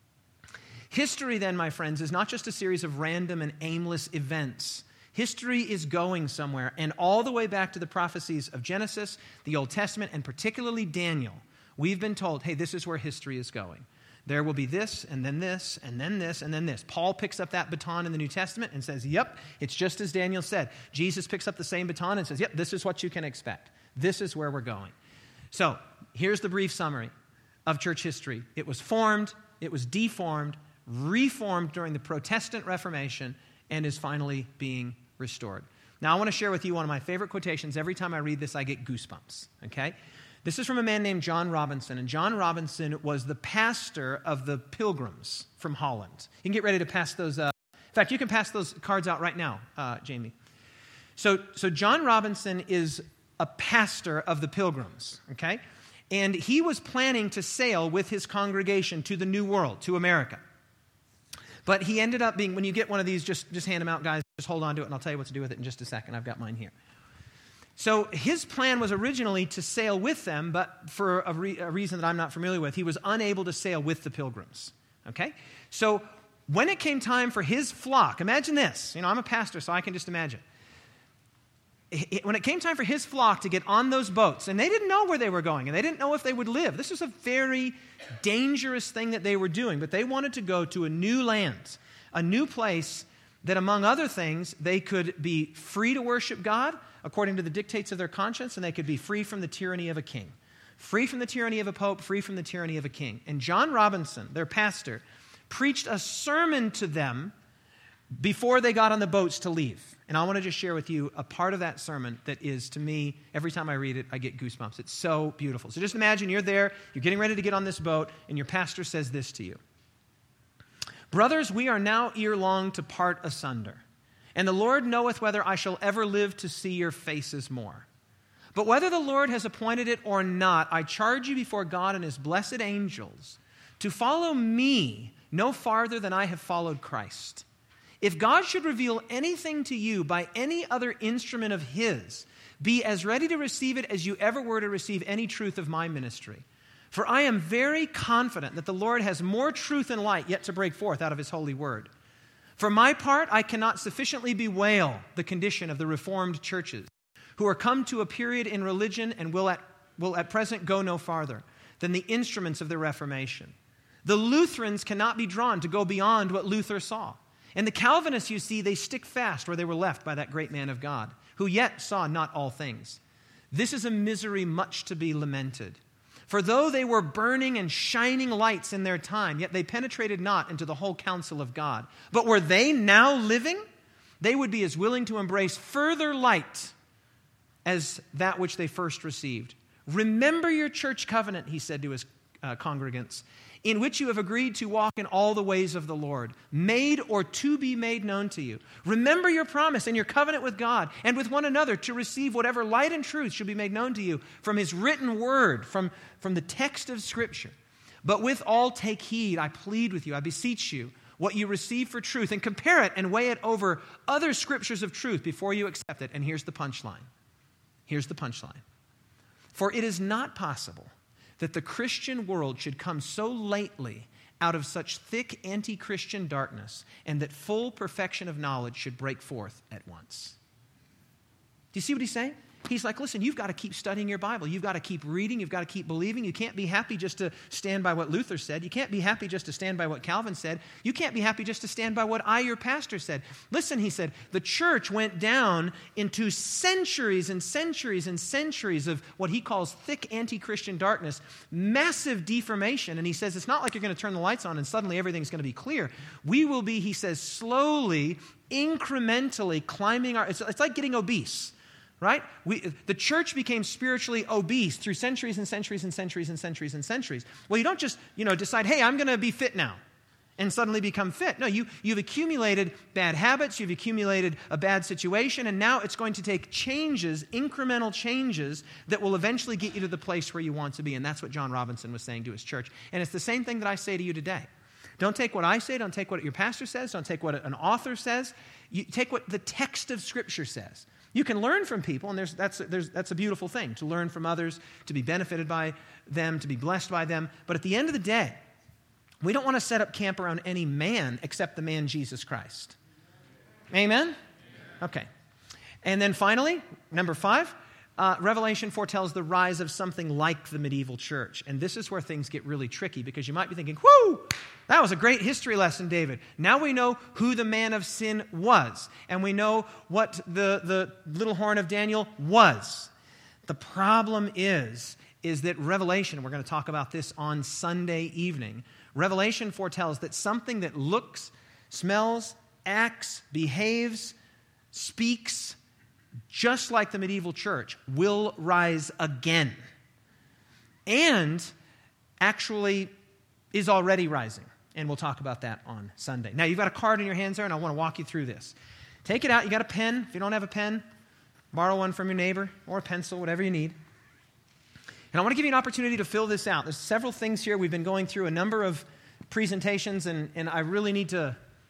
History, then, my friends, is not just a series of random and aimless events. History is going somewhere, and all the way back to the prophecies of Genesis, the Old Testament, and particularly Daniel, we've been told, hey, this is where history is going. There will be this, and then this, and then this, and then this. Paul picks up that baton in the New Testament and says, yep, it's just as Daniel said. Jesus picks up the same baton and says, yep, this is what you can expect. This is where we're going. So, here's the brief summary of church history. It was formed, it was deformed, reformed during the Protestant Reformation, and is finally being restored. Now, I want to share with you one of my favorite quotations. Every time I read this, I get goosebumps, okay? This is from a man named John Robinson, and John Robinson was the pastor of the Pilgrims from Holland. You can get ready to pass those. Uh, in fact, you can pass those cards out right now, uh, Jamie. So, so John Robinson is a pastor of the Pilgrims, okay? And he was planning to sail with his congregation to the New World, to America. But he ended up being, when you get one of these, just, just hand them out, guys. Just hold on to it, and I'll tell you what to do with it in just a second. I've got mine here. So his plan was originally to sail with them, but for a, re- a reason that I'm not familiar with, he was unable to sail with the Pilgrims. Okay? So when it came time for his flock, imagine this. You know, I'm a pastor, so I can just imagine. When it came time for his flock to get on those boats, and they didn't know where they were going, and they didn't know if they would live. This was a very dangerous thing that they were doing, but they wanted to go to a new land, a new place that, among other things, they could be free to worship God according to the dictates of their conscience, and they could be free from the tyranny of a king. Free from the tyranny of a pope, free from the tyranny of a king. And John Robinson, their pastor, preached a sermon to them before they got on the boats to leave. And I want to just share with you a part of that sermon that is, to me, every time I read it, I get goosebumps. It's so beautiful. So just imagine you're there, you're getting ready to get on this boat, and your pastor says this to you. Brothers, we are now ere long to part asunder, and the Lord knoweth whether I shall ever live to see your faces more. But whether the Lord has appointed it or not, I charge you before God and his blessed angels to follow me no farther than I have followed Christ. If God should reveal anything to you by any other instrument of his, be as ready to receive it as you ever were to receive any truth of my ministry. For I am very confident that the Lord has more truth and light yet to break forth out of his holy word. For my part, I cannot sufficiently bewail the condition of the Reformed churches, who are come to a period in religion and will at, will at present go no farther than the instruments of the Reformation. The Lutherans cannot be drawn to go beyond what Luther saw. And the Calvinists, you see, they stick fast where they were left by that great man of God, who yet saw not all things. This is a misery much to be lamented. For though they were burning and shining lights in their time, yet they penetrated not into the whole counsel of God. But were they now living, they would be as willing to embrace further light as that which they first received. Remember your church covenant, he said to his uh, congregants, in which you have agreed to walk in all the ways of the Lord, made or to be made known to you. Remember your promise and your covenant with God and with one another to receive whatever light and truth should be made known to you from his written word, from, from the text of Scripture. But with all take heed, I plead with you, I beseech you, what you receive for truth, and compare it and weigh it over other scriptures of truth before you accept it. And here's the punchline. Here's the punchline. For it is not possible that the Christian world should come so lately out of such thick anti-Christian darkness, and that full perfection of knowledge should break forth at once. Do you see what he's saying? He's like, listen, you've got to keep studying your Bible. You've got to keep reading. You've got to keep believing. You can't be happy just to stand by what Luther said. You can't be happy just to stand by what Calvin said. You can't be happy just to stand by what I, your pastor, said. Listen, he said, the church went down into centuries and centuries and centuries of what he calls thick anti-Christian darkness, massive deformation. And he says, it's not like you're going to turn the lights on and suddenly everything's going to be clear. We will be, he says, slowly, incrementally climbing our, it's, it's like getting obese. Right? We, the church became spiritually obese through centuries and centuries and centuries and centuries and centuries. Well, you don't just, you know, decide, hey, I'm going to be fit now and suddenly become fit. No, you, you've accumulated bad habits, you've accumulated a bad situation, and now it's going to take changes, incremental changes that will eventually get you to the place where you want to be. And that's what John Robinson was saying to his church. And it's the same thing that I say to you today. Don't take what I say, don't take what your pastor says, don't take what an author says. You take what the text of Scripture says. You can learn from people, and there's, that's, there's, that's a beautiful thing, to learn from others, to be benefited by them, to be blessed by them. But at the end of the day, we don't want to set up camp around any man except the man Jesus Christ. Amen? Okay. And then finally, number five, uh, Revelation foretells the rise of something like the medieval church. And this is where things get really tricky, because you might be thinking, whoo, that was a great history lesson, David. Now we know who the man of sin was, and we know what the, the little horn of Daniel was. The problem is, is that Revelation, we're going to talk about this on Sunday evening, Revelation foretells that something that looks, smells, acts, behaves, speaks, just like the medieval church, will rise again. And actually is already rising. And we'll talk about that on Sunday. Now, you've got a card in your hands there, and I want to walk you through this. Take it out. You got a pen. If you don't have a pen, borrow one from your neighbor or a pencil, whatever you need. And I want to give you an opportunity to fill this out. There's several things here. We've been going through a number of presentations, and, and I really need to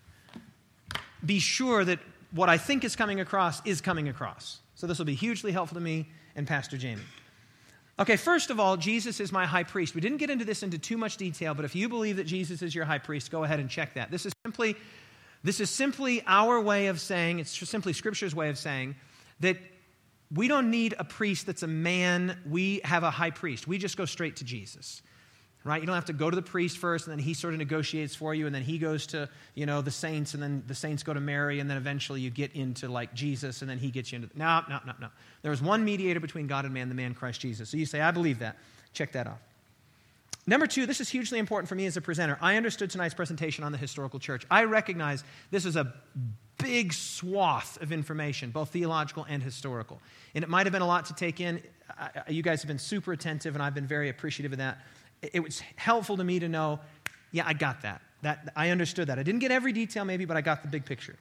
be sure that what I think is coming across is coming across. So this will be hugely helpful to me and Pastor Jamie. Okay, first of all, Jesus is my high priest. We didn't get into this into too much detail, but if you believe that Jesus is your high priest, go ahead and check that. This is simply, this is simply our way of saying, it's simply Scripture's way of saying, that we don't need a priest that's a man. We have a high priest. We just go straight to Jesus. Right? You don't have to go to the priest first, and then he sort of negotiates for you, and then he goes to, you know, the saints, and then the saints go to Mary, and then eventually you get into, like, Jesus, and then he gets you into... No, no, no, no. There is one mediator between God and man, the man Christ Jesus. So you say, I believe that. Check that off. Number two, this is hugely important for me as a presenter. I understood tonight's presentation on the historical church. I recognize this is a big swath of information, both theological and historical. And it might have been a lot to take in. I, you guys have been super attentive, and I've been very appreciative of that. It was helpful to me to know, yeah, I got that. That I understood that. I didn't get every detail maybe, but I got the big picture.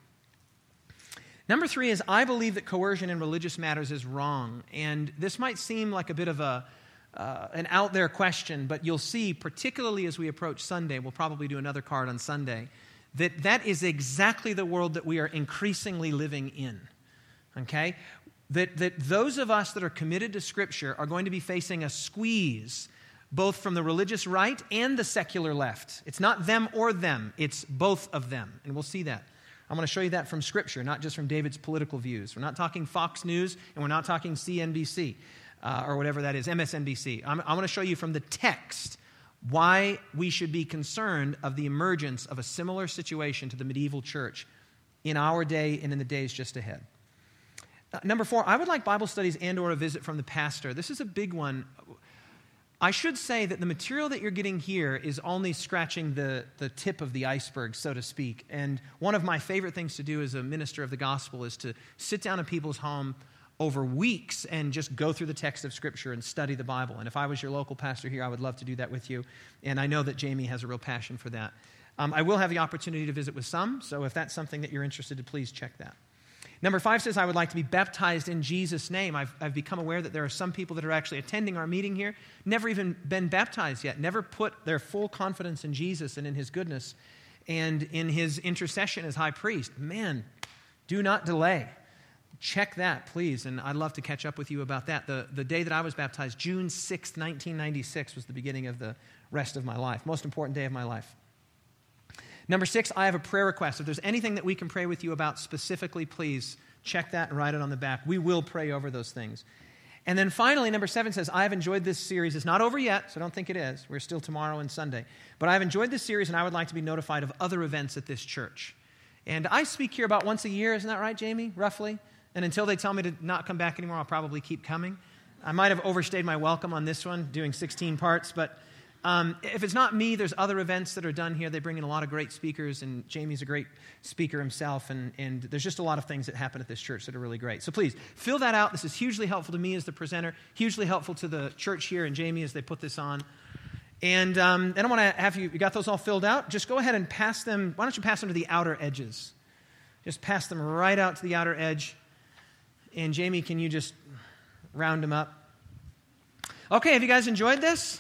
Number three is I believe that coercion in religious matters is wrong. And this might seem like a bit of a uh, an out there question, but you'll see, particularly as we approach Sunday, we'll probably do another card on Sunday, that that is exactly the world that we are increasingly living in. Okay? That, that those of us that are committed to Scripture are going to be facing a squeeze both from the religious right and the secular left. It's not them or them. It's both of them. And we'll see that. I'm going to show you that from Scripture, not just from David's political views. We're not talking Fox News, and we're not talking C N B C, uh, or whatever that is, M S N B C. I'm, I want to show you from the text why we should be concerned of the emergence of a similar situation to the medieval church in our day and in the days just ahead. Uh, number four, I would like Bible studies and or a visit from the pastor. This is a big one. I should say that the material that you're getting here is only scratching the, the tip of the iceberg, so to speak. And one of my favorite things to do as a minister of the gospel is to sit down in people's home over weeks and just go through the text of Scripture and study the Bible. And if I was your local pastor here, I would love to do that with you. And I know that Jamie has a real passion for that. Um, I will have the opportunity to visit with some, so if that's something that you're interested in, please check that. Number five says, I would like to be baptized in Jesus' name. I've, I've become aware that there are some people that are actually attending our meeting here, never even been baptized yet, never put their full confidence in Jesus and in His goodness. and in his intercession as high priest. Man, do not delay. Check that, please, and I'd love to catch up with you about that. The, the day that I was baptized, June sixth, nineteen ninety-six, was the beginning of the rest of my life, most important day of my life. Number six, I have a prayer request. If there's anything that we can pray with you about specifically, please check that and write it on the back. We will pray over those things. And then finally, number seven says, I have enjoyed this series. It's not over yet, so don't think it is. We're still tomorrow and Sunday. But I've enjoyed this series, and I would like to be notified of other events at this church. And I speak here about once a year, isn't that right, Jamie, roughly? And until they tell me to not come back anymore, I'll probably keep coming. I might have overstayed my welcome on this one, doing sixteen parts, but um, if it's not me, there's other events that are done here. They bring in a lot of great speakers, and Jamie's a great speaker himself, and, and there's just a lot of things that happen at this church that are really great. So please, fill that out. This is hugely helpful to me as the presenter, hugely helpful to the church here and Jamie as they put this on. And um, then I want to have you, you got those all filled out? Just go ahead and pass them. Why don't you pass them to the outer edges? Just pass them right out to the outer edge. And Jamie, can you just round them up? Okay, have you guys enjoyed this?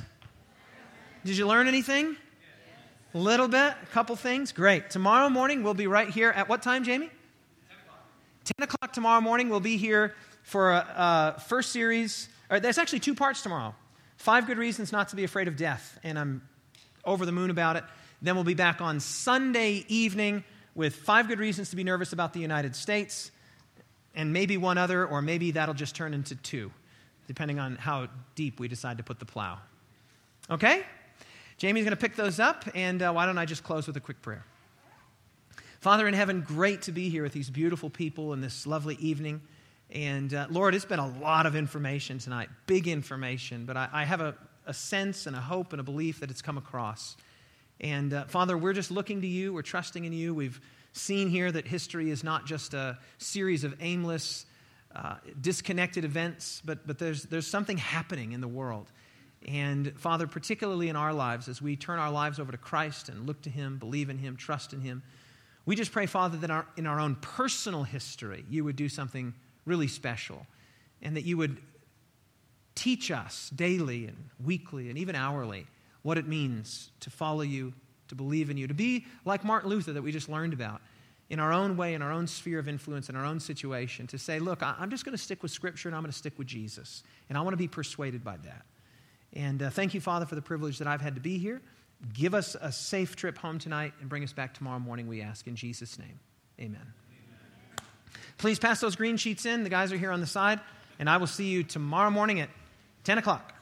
Did you learn anything? A little bit, a couple things. Great. Tomorrow morning, we'll be right here at what time, Jamie? ten o'clock. ten o'clock tomorrow morning, we'll be here for a, a first series. Or there's actually two parts tomorrow. Five good reasons not to be afraid of death. And I'm over the moon about it. Then we'll be back on Sunday evening with five good reasons to be nervous about the United States. And maybe one other, or maybe that'll just turn into two, depending on how deep we decide to put the plow. Okay? Jamie's going to pick those up, and uh, why don't I just close with a quick prayer? Father in heaven, great to be here with these beautiful people in this lovely evening. And uh, Lord, it's been a lot of information tonight, big information, but I, I have a, a sense and a hope and a belief that it's come across. And uh, Father, we're just looking to you, we're trusting in you. We've seen here that history is not just a series of aimless, uh, disconnected events, but, but there's, there's something happening in the world. And Father, particularly in our lives, as we turn our lives over to Christ and look to him, believe in him, trust in him, we just pray, Father, that our, in our own personal history, you would do something really special, and that you would teach us daily and weekly and even hourly what it means to follow you, to believe in you, to be like Martin Luther that we just learned about, in our own way, in our own sphere of influence, in our own situation, to say, look, I'm just going to stick with Scripture and I'm going to stick with Jesus. And I want to be persuaded by that. And uh, thank you, Father, for the privilege that I've had to be here. Give us a safe trip home tonight and bring us back tomorrow morning, we ask. In Jesus' name, amen. Amen. Please pass those green sheets in. The guys are here on the side. And I will see you tomorrow morning at ten o'clock.